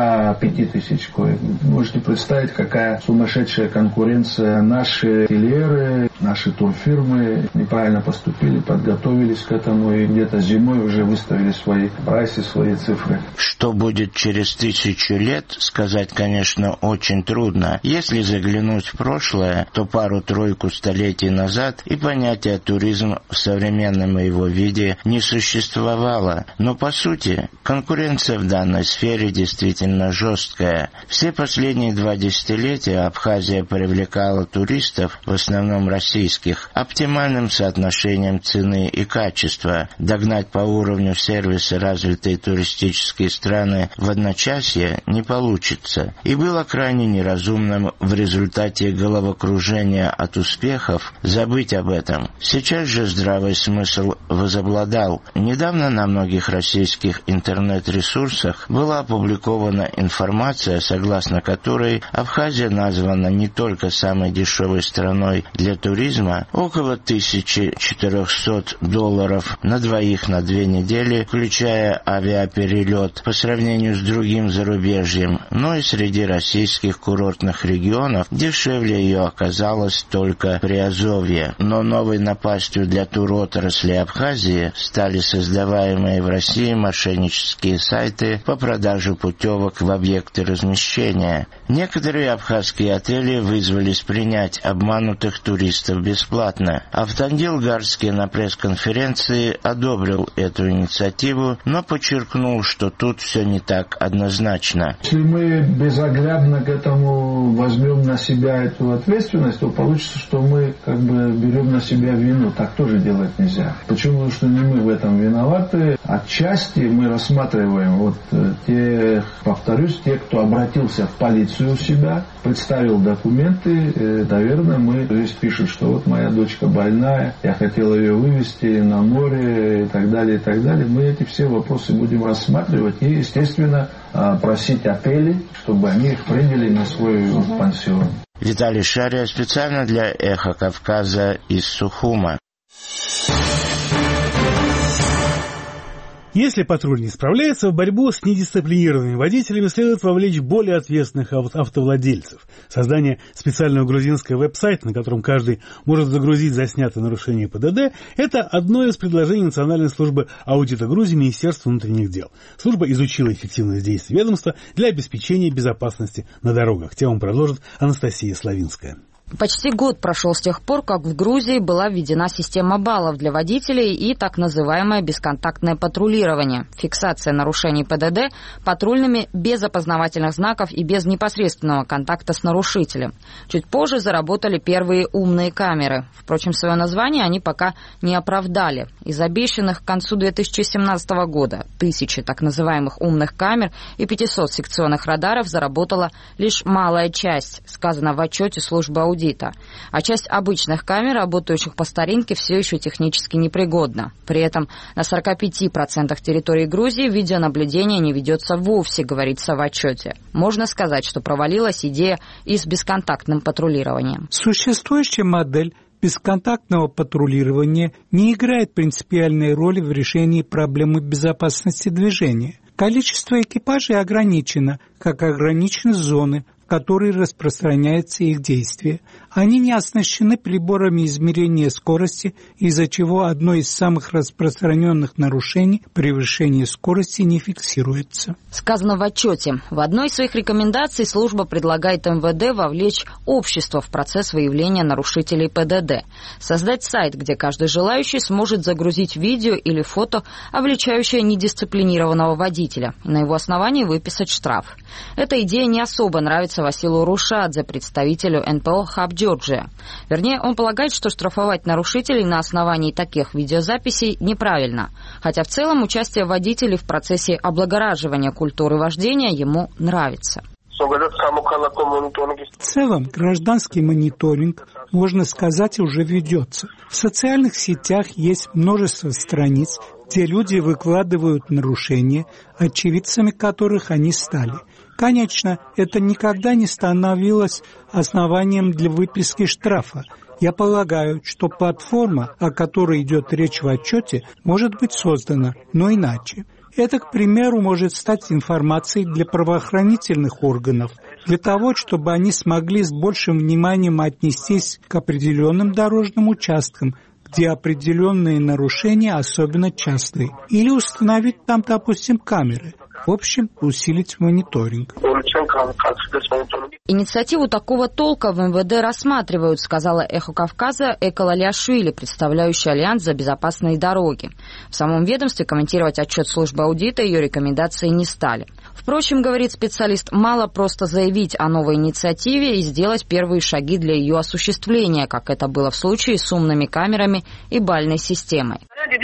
45 тысяч коек. Можете представить, какая сумасшедшая конкуренция. Наши ательеры, наши турфирмы неправильно поступили, подготовились к этому и где-то зимой уже выставили свои прайсы, свои цифры. Что будет через 1000 лет, сказать, конечно, очень трудно. Если заглянуть в прошлое, то пару-тройку столетий назад и понятие туризм в современном его виде не существовало. Но по сути, конкуренция в данной сфере действительно жесткая. Все последние 2 десятилетия Абхазия привлекала туристов, в основном российских, оптимальным соотношением цены и качества. Догнать по уровню сервиса развитые туристические страны в одночасье не получится. И было крайне неразумным в результате головокружения от успехов забыть об этом. Сейчас же здравый смысл возобладал. Недавно на многих российских интернет-ресурсах была опубликована информация, согласно которой Абхазия названа не только самой дешевой страной для туризма, около $1400 на двоих на 2 недели, включая авиаперелет, по сравнению с другим зарубежьем, но и среди российских курортных регионов дешевле ее оказалось только Приазовье. Но новой напастью для туротрасли Абхазии стали создаваемые в России мошеннические сайты по продаже путевок в объекты размещения. Некоторые абхазские отели вызвались принять обманутых туристов бесплатно. Автандил Гарский на пресс-конференции одобрил эту инициативу, но подчеркнул, что тут все не так однозначно. Если мы безоглядно к этому возьмем на себя эту эту ответственность, то получится, что мы как бы берем на себя вину. Так тоже делать нельзя. Почему? Потому что не мы в этом виноваты. Отчасти мы рассматриваем вот повторюсь, те, кто обратился в полицию у себя, представил документы, наверное, здесь пишут, что вот моя дочка больная, я хотел ее вывезти на море и так далее, и так далее. Мы эти все вопросы будем рассматривать и, естественно, просить апели, чтобы они их приняли на свой пансион. Виталий Шария специально для «Эхо Кавказа» из Сухума. Если патруль не справляется, в борьбу с недисциплинированными водителями следует вовлечь более ответственных автовладельцев. Создание специального грузинского веб-сайта, на котором каждый может загрузить заснятое нарушение ПДД, это одно из предложений Национальной службы аудита Грузии Министерства внутренних дел. Служба изучила эффективность действий ведомства для обеспечения безопасности на дорогах. Тему продолжит Анастасия Славинская. Почти год прошел с тех пор, как в Грузии была введена система баллов для водителей и так называемое бесконтактное патрулирование. Фиксация нарушений ПДД патрульными без опознавательных знаков и без непосредственного контакта с нарушителем. Чуть позже заработали первые умные камеры. Впрочем, свое название они пока не оправдали. Из обещанных к концу 2017 года 1000 так называемых умных камер и 500 секционных радаров заработала лишь малая часть, сказано в отчете службы аудита. А часть обычных камер, работающих по старинке, все еще технически непригодна. При этом на 45% территории Грузии видеонаблюдение не ведется вовсе, говорится в отчете. Можно сказать, что провалилась идея и с бесконтактным патрулированием. Существующая модель бесконтактного патрулирования не играет принципиальной роли в решении проблемы безопасности движения. Количество экипажей ограничено, как ограничены зоны, в которые распространяется их действие. Они не оснащены приборами измерения скорости, из-за чего одно из самых распространенных нарушений – превышение скорости не фиксируется. Сказано в отчете. В одной из своих рекомендаций служба предлагает МВД вовлечь общество в процесс выявления нарушителей ПДД. Создать сайт, где каждый желающий сможет загрузить видео или фото, обличающее недисциплинированного водителя, и на его основании выписать штраф. Эта идея не особо нравится Василу Рушадзе, представителю НПО «Хаб Джорджия». Вернее, он полагает, что штрафовать нарушителей на основании таких видеозаписей неправильно. Хотя в целом участие водителей в процессе облагораживания культуры вождения ему нравится. В целом, гражданский мониторинг, можно сказать, уже ведется. В социальных сетях есть множество страниц, где люди выкладывают нарушения, очевидцами которых они стали. Конечно, это никогда не становилось основанием для выписки штрафа. Я полагаю, что платформа, о которой идет речь в отчете, может быть создана, но иначе. Это, к примеру, может стать информацией для правоохранительных органов, для того, чтобы они смогли с большим вниманием отнестись к определенным дорожным участкам, где определенные нарушения особенно частые, или установить там, допустим, камеры. В общем, усилить мониторинг. Инициативу такого толка в МВД рассматривают, сказала «Эхо Кавказа» Эко Лалиашвили, представляющая Альянс за безопасные дороги. В самом ведомстве комментировать отчет службы аудита и ее рекомендации не стали. Впрочем, говорит специалист, мало просто заявить о новой инициативе и сделать первые шаги для ее осуществления, как это было в случае с умными камерами и бальной системой.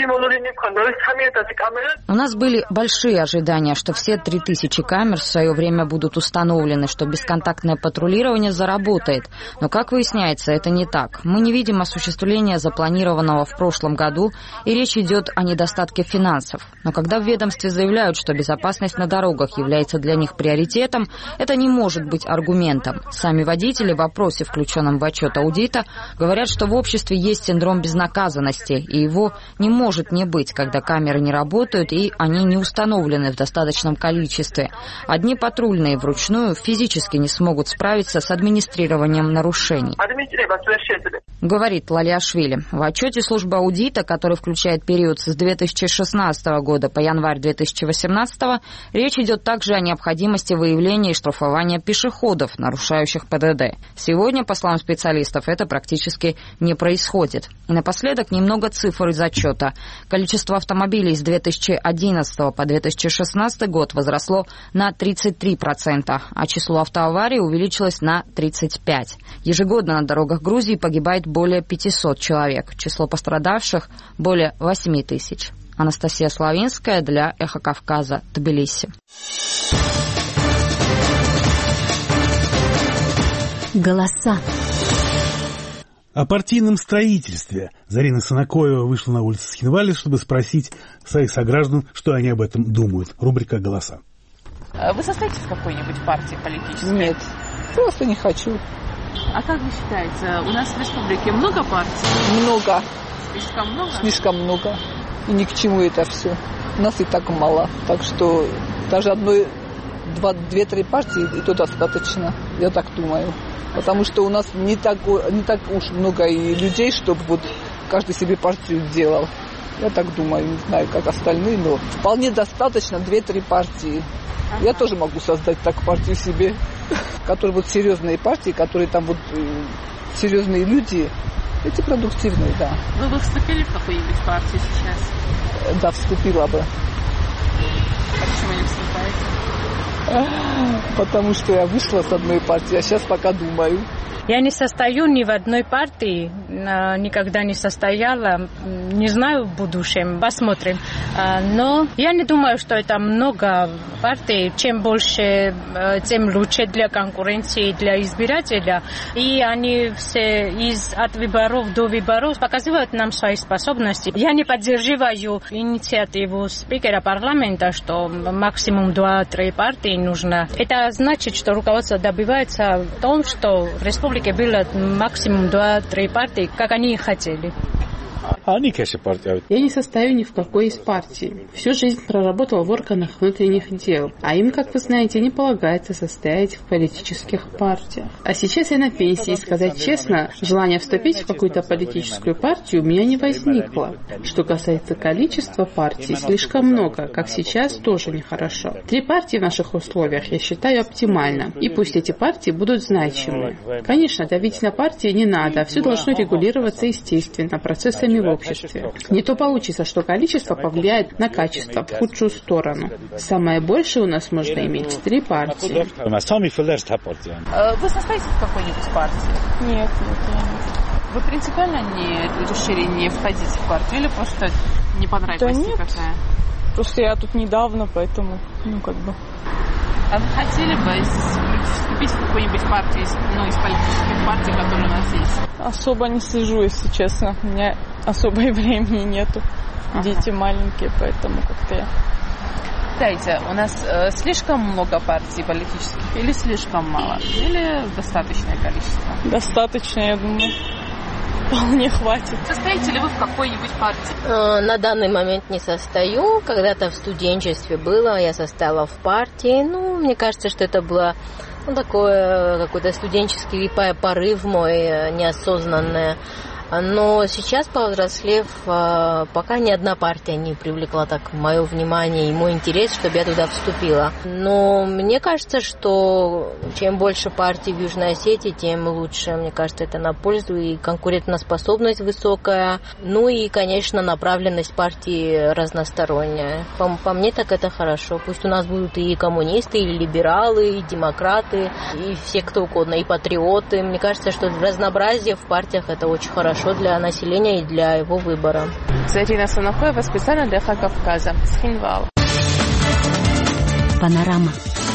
У нас были большие ожидания, что все 3000 камер в свое время будут установлены, что бесконтактное патрулирование заработает. Но, как выясняется, это не так. Мы не видим осуществления запланированного в прошлом году, и речь идет о недостатке финансов. Но когда в ведомстве заявляют, что безопасность на дорогах является для них приоритетом, это не может быть аргументом. Сами водители в опросе, включенном в отчет аудита, говорят, что в обществе есть синдром безнаказанности, и его не может не быть, когда камеры не работают и они не установлены в достаточном количестве. Одни патрульные вручную физически не смогут справиться с администрированием нарушений. Говорит Лалиашвили. В отчете службы аудита, который включает период с 2016 года по январь 2018, речь идет также о необходимости выявления и штрафования пешеходов, нарушающих ПДД. Сегодня, по словам специалистов, это практически не происходит. И напоследок немного цифр из отчета. учета. Количество автомобилей с 2011 по 2016 год возросло на 33%, а число автоаварий увеличилось на 35%. Ежегодно на дорогах Грузии погибает более 500 человек. Число пострадавших более 8 тысяч. Анастасия Славинская для «Эхо Кавказа», Тбилиси. Голоса. О партийном строительстве Зарина Санакоева вышла на улицу Схинвали, чтобы спросить своих сограждан, что они об этом думают. Рубрика «Голоса». Вы состоите в какой-нибудь партии политической? Нет, просто не хочу. А как вы считаете, у нас в республике много партий? Много. Слишком много? Слишком много. И ни к чему это все. У нас и так мало. Так что даже две-три партии, и то достаточно. Я так думаю. Потому что у нас не так уж много и людей, чтобы вот каждый себе партию делал. Я так думаю, не знаю, как остальные, но вполне достаточно 2-3 партии. Я тоже могу создать так партию себе, которые вот серьезные партии, которые там вот серьезные люди, эти продуктивные, да. Вы бы вступили в какую-нибудь партию сейчас? Да, вступила бы. А почему не вступаете? Потому что я вышла с одной партии, а сейчас пока думаю. Я не состою ни в одной партии, никогда не состояла, не знаю в будущем, посмотрим. Но я не думаю, что это много партий, чем больше, тем лучше для конкуренции, для избирателя. И они все от выборов до выборов показывают нам свои способности. Я не поддерживаю инициативу спикера парламента, что максимум 2-3 партии нужно. Это значит, что руководство добивается в том, что в республике было максимум 2-3 партии, как они и хотели. Я не состою ни в какой из партий. Всю жизнь проработал в органах внутренних дел. А им, как вы знаете, не полагается состоять в политических партиях. А сейчас я на пенсии, и сказать честно, желание вступить в какую-то политическую партию у меня не возникло. Что касается количества партий, слишком много, как сейчас, тоже нехорошо. 3 партии в наших условиях я считаю оптимально. И пусть эти партии будут значимы. Конечно, давить на партии не надо. Все должно регулироваться естественно, процессами в обществе. Не то получится, что количество повлияет на качество в худшую сторону. Самое большее у нас можно иметь 3 партии. Вы состоите в какой-нибудь партии? Нет. Вы принципиально решили не входить в партию или просто не понравилась какая? Просто я тут недавно, поэтому, А вы хотели бы вступить в какую-нибудь партию, из политических партий, которые у нас есть? Особо не слежу, если честно. У меня особо времени нету. Дети маленькие, поэтому как-то я... Знаете, у нас слишком много партий политических или слишком мало? Или достаточное количество? Достаточно, я думаю. Вполне хватит. Состоите ли вы в какой-нибудь партии? На данный момент не состою. Когда-то в студенчестве было, я состояла в партии. Мне кажется, что это было такое какой-то студенческий порыв мой неосознанный. Но сейчас, повзрослев, пока ни одна партия не привлекла так мое внимание и мой интерес, чтобы я туда вступила. Но мне кажется, что чем больше партий в Южной Осетии, тем лучше. Мне кажется, это на пользу, и конкурентоспособность высокая. И, конечно, направленность партии разносторонняя. По мне так это хорошо. Пусть у нас будут и коммунисты, и либералы, и демократы, и все кто угодно, и патриоты. Мне кажется, что разнообразие в партиях это очень хорошо для населения и для его выбора. Зарина Санакоева специально для «Эхо Кавказа». Схинвал. Панорама.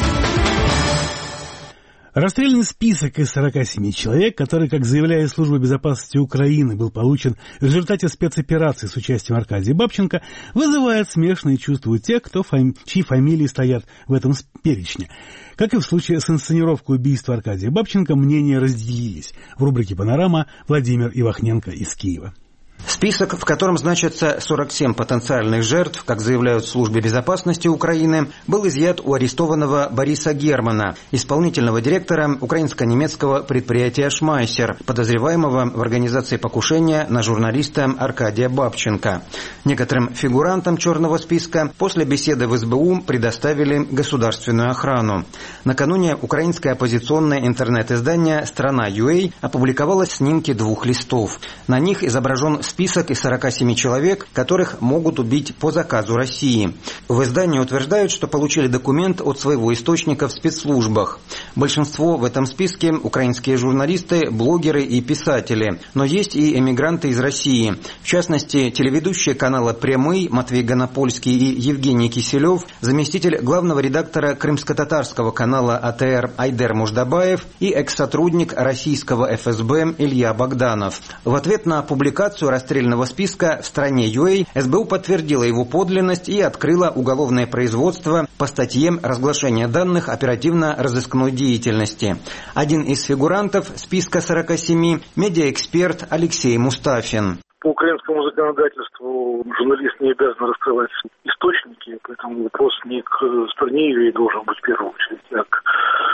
Расстрельный список из 47 человек, который, как заявляет Служба безопасности Украины, был получен в результате спецоперации с участием Аркадия Бабченко, вызывает смешанные чувства у тех, чьи фамилии стоят в этом перечне. Как и в случае с инсценировкой убийства Аркадия Бабченко, мнения разделились. В рубрике «Панорама» Владимир Ивахненко из Киева. Список, в котором значатся 47 потенциальных жертв, как заявляют в Службе безопасности Украины, был изъят у арестованного Бориса Германа, исполнительного директора украинско-немецкого предприятия «Шмайсер», подозреваемого в организации покушения на журналиста Аркадия Бабченко. Некоторым фигурантам черного списка после беседы в СБУ предоставили государственную охрану. Накануне украинское оппозиционное интернет-издание «Страна.ua» опубликовало снимки 2 листов. На них изображен список список из 47 человек, которых могут убить по заказу России. В издании утверждают, что получили документ от своего источника в спецслужбах. Большинство в этом списке – украинские журналисты, блогеры и писатели. Но есть и эмигранты из России. В частности, телеведущие канала «Прямый» Матвей Гонопольский и Евгений Киселев, заместитель главного редактора крымско-татарского канала АТР Айдер Муждабаев и экс-сотрудник российского ФСБ Илья Богданов. В ответ на публикацию расстрельного списка в стране.ua СБУ подтвердила его подлинность и открыла уголовное производство по статье «Разглашение данных оперативно-розыскной деятельности». Один из фигурантов списка 47 – медиаэксперт Алексей Мустафин. По украинскому законодательству журналист не обязан раскрывать источники, поэтому вопрос не к стране ее должен быть в первую очередь, а к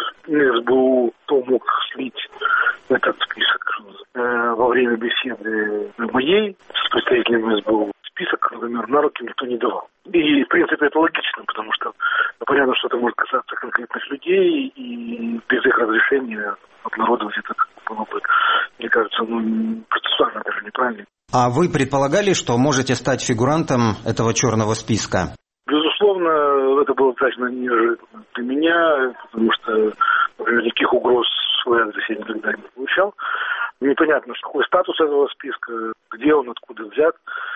СБУ, кто мог слить этот список. Во время беседы моей с представителями СБУ список, например, на руки никто не давал. И, в принципе, это логично, потому что понятно, что это может касаться конкретных людей, и без их разрешения обнародовать это было бы, мне кажется, процессуально даже неправильно. А вы предполагали, что можете стать фигурантом этого черного списка? Безусловно, это было достаточно неожиданно для меня, потому что, например, никаких угроз в свой адрес я никогда не получал. Непонятно, какой статус этого списка, где он, откуда взят.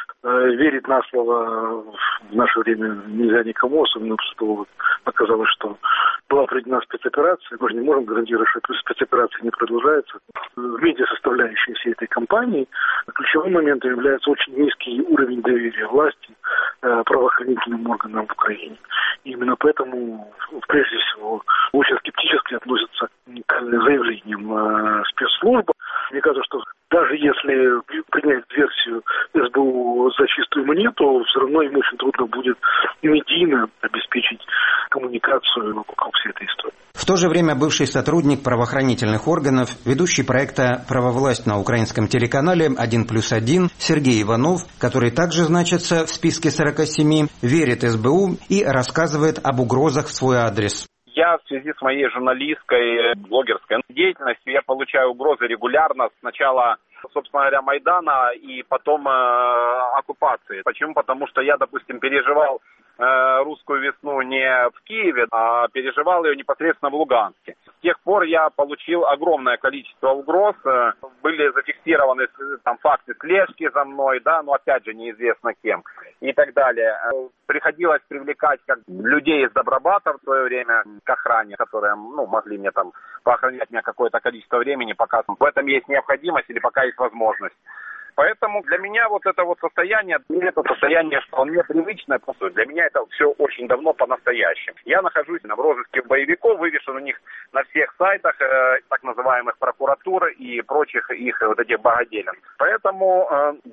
Верить на слово в наше время нельзя никому, особенно что оказалось, что была проведена спецоперация. Мы же не можем гарантировать, что спецоперация не продолжается. В медиасоставляющей всей этой кампании ключевым моментом является очень низкий уровень доверия власти правоохранительным органам в Украине. И именно поэтому, прежде всего, очень скептически относятся к заявлениям спецслужб. Мне кажется, что даже если принять версию СБУ за чистую монету, все равно им очень трудно будет медийно обеспечить коммуникацию вокруг всей этой истории. В то же время бывший сотрудник правоохранительных органов, ведущий проекта «Правовласть» на украинском телеканале «1+1» Сергей Иванов, который также значится в списке 47, верит СБУ и рассказывает об угрозах в свой адрес. Я в связи с моей журналистской, блогерской деятельностью, я получаю угрозы регулярно. Сначала, собственно говоря, Майдана и потом оккупации. Почему? Потому что я, допустим, переживал русскую весну не в Киеве, а переживал ее непосредственно в Луганске. С тех пор я получил огромное количество угроз. Были зафиксированы там факты слежки за мной, да, но опять же неизвестно кем и так далее. Приходилось привлекать как людей из Добробата в свое время к охране, которые могли мне там поохранять меня какое-то количество времени, пока в этом есть необходимость или пока есть возможность. Поэтому для меня вот это вот состояние, это состояние вполне привычное, просто для меня это все очень давно по-настоящему. Я нахожусь в розыске боевиков, вывешен у них на всех сайтах так называемых прокуратур и прочих их вот этих богоделен. Поэтому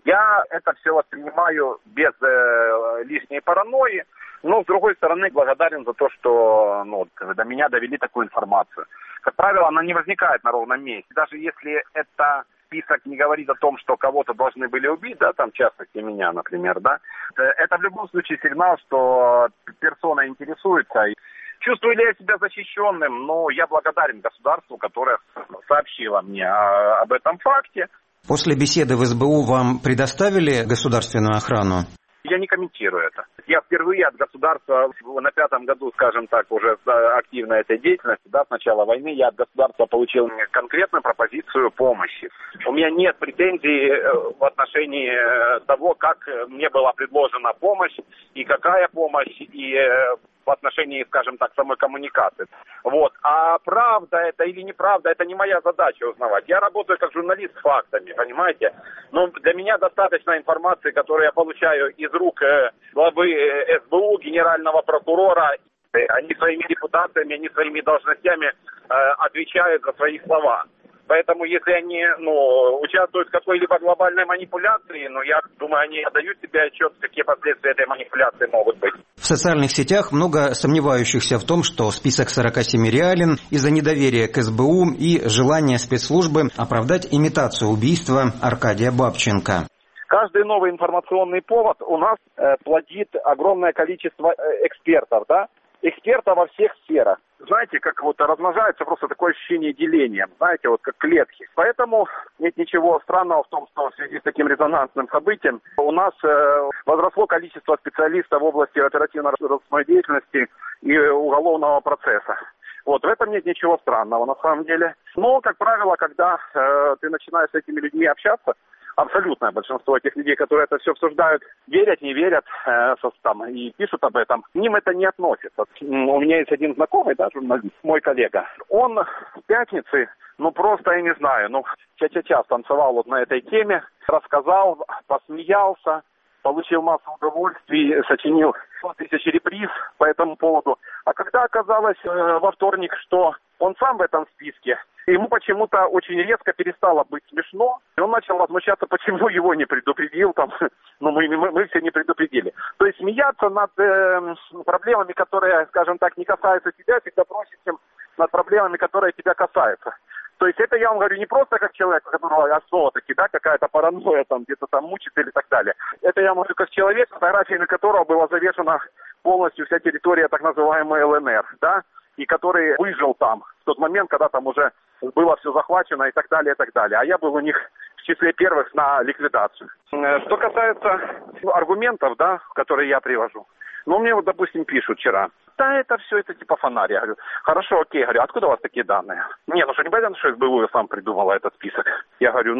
я это все воспринимаю без лишней паранойи, но с другой стороны благодарен за то, что до меня довели такую информацию. Как правило, она не возникает на ровном месте. Даже если это список не говорит о том, что кого-то должны были убить, да, там в частности меня, например, да, это в любом случае сигнал, что персона интересуется. Чувствую ли я себя защищенным? Но я благодарен государству, которое сообщило мне об этом факте. После беседы в СБУ вам предоставили государственную охрану? Я не комментирую это. Я впервые от государства на 5-м году, скажем так, уже активной этой деятельности, да, с начала войны, я от государства получил конкретную пропозицию помощи. У меня нет претензий в отношении того, как мне была предложена помощь, и какая помощь, и в отношении, скажем так, самой коммуникации. Вот. А правда это или неправда, это не моя задача узнавать. Я работаю как журналист с фактами, понимаете? Но для меня достаточно информации, которую я получаю из рук главы СБУ, генерального прокурора. Они своими репутациями, они своими должностями отвечают за свои слова. Поэтому, если они участвуют в какой-либо глобальной манипуляции, я думаю, они отдают себе отчет, какие последствия этой манипуляции могут быть. В социальных сетях много сомневающихся в том, что список 47 реален из-за недоверия к СБУ и желания спецслужбы оправдать имитацию убийства Аркадия Бабченко. Каждый новый информационный повод у нас плодит огромное количество экспертов, да? эксперта во всех сферах. Знаете, как вот размножается просто такое ощущение деления, знаете, вот как клетки. Поэтому нет ничего странного в том, что в связи с таким резонансным событием у нас возросло количество специалистов в области оперативно-розыскной деятельности и уголовного процесса. Вот, в этом нет ничего странного на самом деле. Но, как правило, когда ты начинаешь с этими людьми общаться, абсолютное большинство этих людей, которые это все обсуждают, верят, не верят и пишут об этом, к ним это не относится. У меня есть один знакомый, да, журналист, мой коллега. Он в пятнице, просто, я не знаю, ча-ча-ча танцевал вот на этой теме, рассказал, посмеялся, получил массу удовольствий, сочинил 100 тысяч реприз по этому поводу. А когда оказалось во вторник, что он сам в этом списке, ему почему-то очень резко перестало быть смешно, и он начал возмущаться, почему его не предупредил, мы все не предупредили. То есть смеяться над проблемами, которые, скажем так, не касаются тебя, всегда проще, чем над проблемами, которые тебя касаются. То есть это я вам говорю не просто как человек, у которого основа-таки, да, какая-то паранойя где-то мучится или так далее. Это я вам говорю как человек, фотографиями которого была завешена полностью вся территория так называемой ЛНР, да, и который выжил там в тот момент, когда там уже было все захвачено и так далее, и так далее. А я был у них в числе первых на ликвидацию. Что касается аргументов, да, которые я привожу. Мне вот, допустим, пишут вчера. Да, это все, это типа фонарь. Я говорю, хорошо, окей. Говорю, откуда у вас такие данные? Что не понятно, что СБУ сам придумала этот список. Я говорю,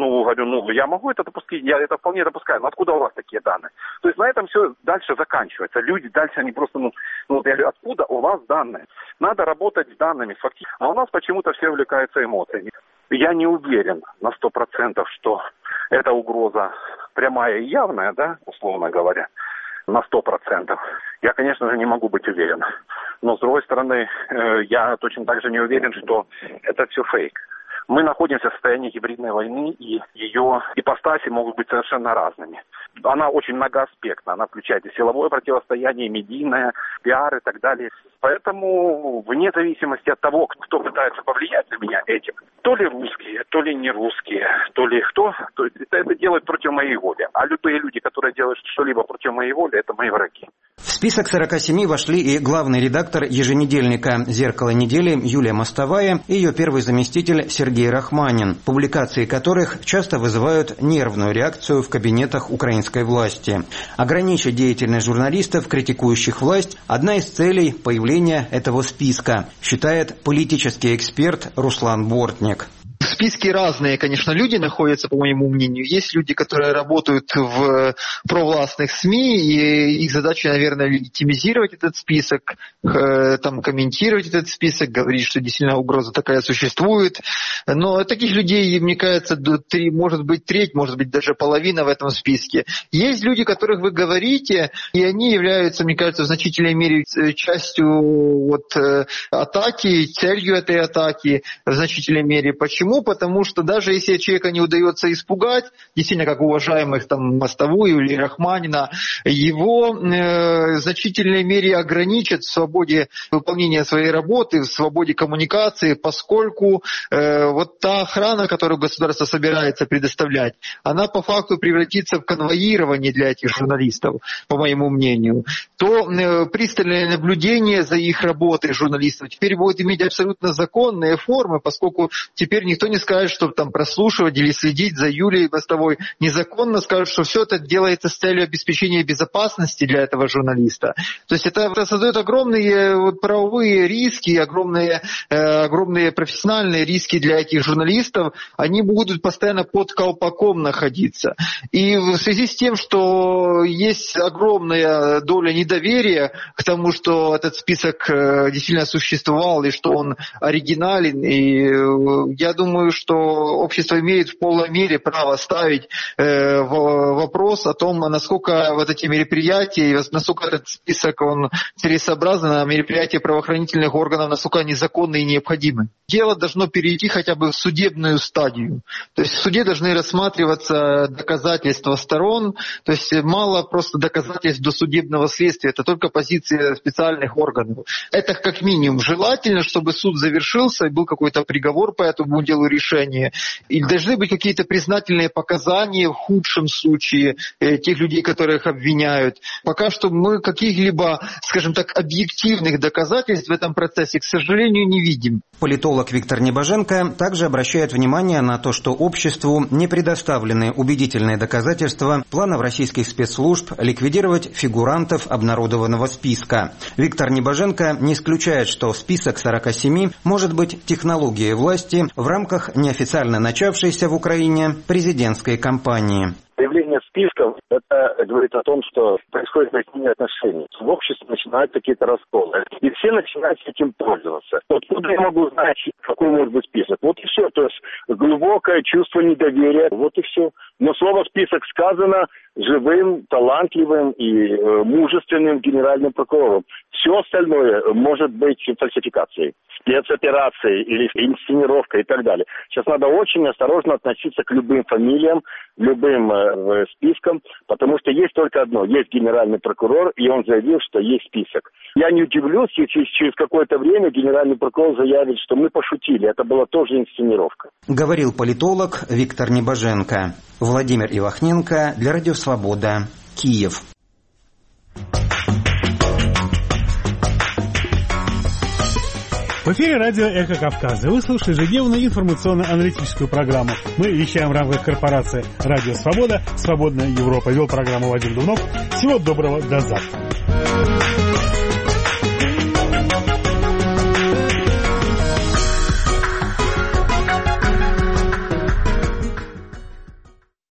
я могу это допустить, я это вполне допускаю, но откуда у вас такие данные? То есть на этом все дальше заканчивается. Люди дальше, они просто, я говорю, откуда у вас данные? Надо работать с данными, фактически. А у нас почему-то все увлекаются эмоциями. Я не уверен на 100%, что эта угроза прямая и явная, да, условно говоря. На 100%. Я, конечно же, не могу быть уверен. Но, с другой стороны, я точно так же не уверен, что это все фейк. Мы находимся в состоянии гибридной войны, и ее ипостаси могут быть совершенно разными. Она очень многоаспектна. Она включает и силовое противостояние, и медийное, пиар и так далее. Поэтому, вне зависимости от того, кто пытается повлиять на меня этим, то ли русские, то ли не русские, то ли кто, то это делают против моей воли. А любые люди, которые делают что-либо против моей воли, это мои враги. В список 47 вошли и главный редактор еженедельника «Зеркало недели» Юлия Мостовая и ее первый заместитель Сергей Рахманин, публикации которых часто вызывают нервную реакцию в кабинетах украинской власти. Ограничить деятельность журналистов, критикующих власть – одна из целей появления этого списка, считает политический эксперт Руслан Бортник. В списке разные, конечно, люди находятся, по моему мнению. Есть люди, которые работают в провластных СМИ, и их задача, наверное, легитимизировать этот список, комментировать этот список, говорить, что действительно угроза такая существует. Но таких людей, мне кажется, может быть треть, может быть даже половина в этом списке. Есть люди, о которых вы говорите, и они являются, мне кажется, в значительной мере частью атаки, целью этой атаки в значительной мере. Почему? Потому что даже если человека не удается испугать, действительно, как уважаемых Мостовую или Рахманина, его в значительной мере ограничат в свободе выполнения своей работы, в свободе коммуникации, поскольку та охрана, которую государство собирается предоставлять, она по факту превратится в конвоирование для этих журналистов, по моему мнению. То пристальное наблюдение за их работой журналистов теперь будет иметь абсолютно законные формы, поскольку теперь никто не скажет, что прослушивать или следить за Юлией Мостовой незаконно, скажут, что все это делается с целью обеспечения безопасности для этого журналиста. То есть это создает огромные правовые риски, огромные профессиональные риски для этих журналистов. Они будут постоянно под колпаком находиться. И в связи с тем, что есть огромная доля недоверия к тому, что этот список действительно существовал и что он оригинален, и я думаю, что общество имеет в полной мере право ставить вопрос о том, насколько эти мероприятия, насколько этот список он целесообразен, а мероприятия правоохранительных органов, насколько они законны и необходимы. Дело должно перейти хотя бы в судебную стадию. То есть в суде должны рассматриваться доказательства сторон, то есть мало просто доказательств досудебного следствия, это только позиция специальных органов. Это как минимум. Желательно, чтобы суд завершился и был какой-то приговор по этому делу, делу решение. И должны быть какие-то признательные показания в худшем случае тех людей, которых обвиняют. Пока что мы каких-либо, скажем так, объективных доказательств в этом процессе, к сожалению, не видим. Политолог Виктор Небоженко также обращает внимание на то, что обществу не предоставлены убедительные доказательства планов российских спецслужб ликвидировать фигурантов обнародованного списка. Виктор Небоженко не исключает, что список 47 может быть технологией власти в рамках неофициально начавшейся в Украине президентской кампании. Появление списков, это говорит о том, что происходит изменение отношений. В обществе начинают какие-то расколы. И все начинают этим пользоваться. Откуда я могу знать, какой может быть список? Вот и все. То есть глубокое чувство недоверия. Вот и все. Но слово «список» сказано живым, талантливым и мужественным генеральным прокурором. Все остальное может быть фальсификацией, спецоперацией или инсценировкой и так далее. Сейчас надо очень осторожно относиться к любым фамилиям, любым спискам, потому что есть только одно. Есть генеральный прокурор, и он заявил, что есть список. Я не удивлюсь, если через какое-то время генеральный прокурор заявит, что мы пошутили. Это была тоже инсценировка. Говорил политолог Виктор Небоженко. Владимир Ивахненко для Радио Свобода, Киев. В эфире радио «Эхо Кавказа». Вы слушаете ежедневную информационно-аналитическую программу. Мы вещаем в рамках корпорации «Радио Свобода», «Свободная Европа». Вел программу Вадим Дубнов. Всего доброго, до завтра.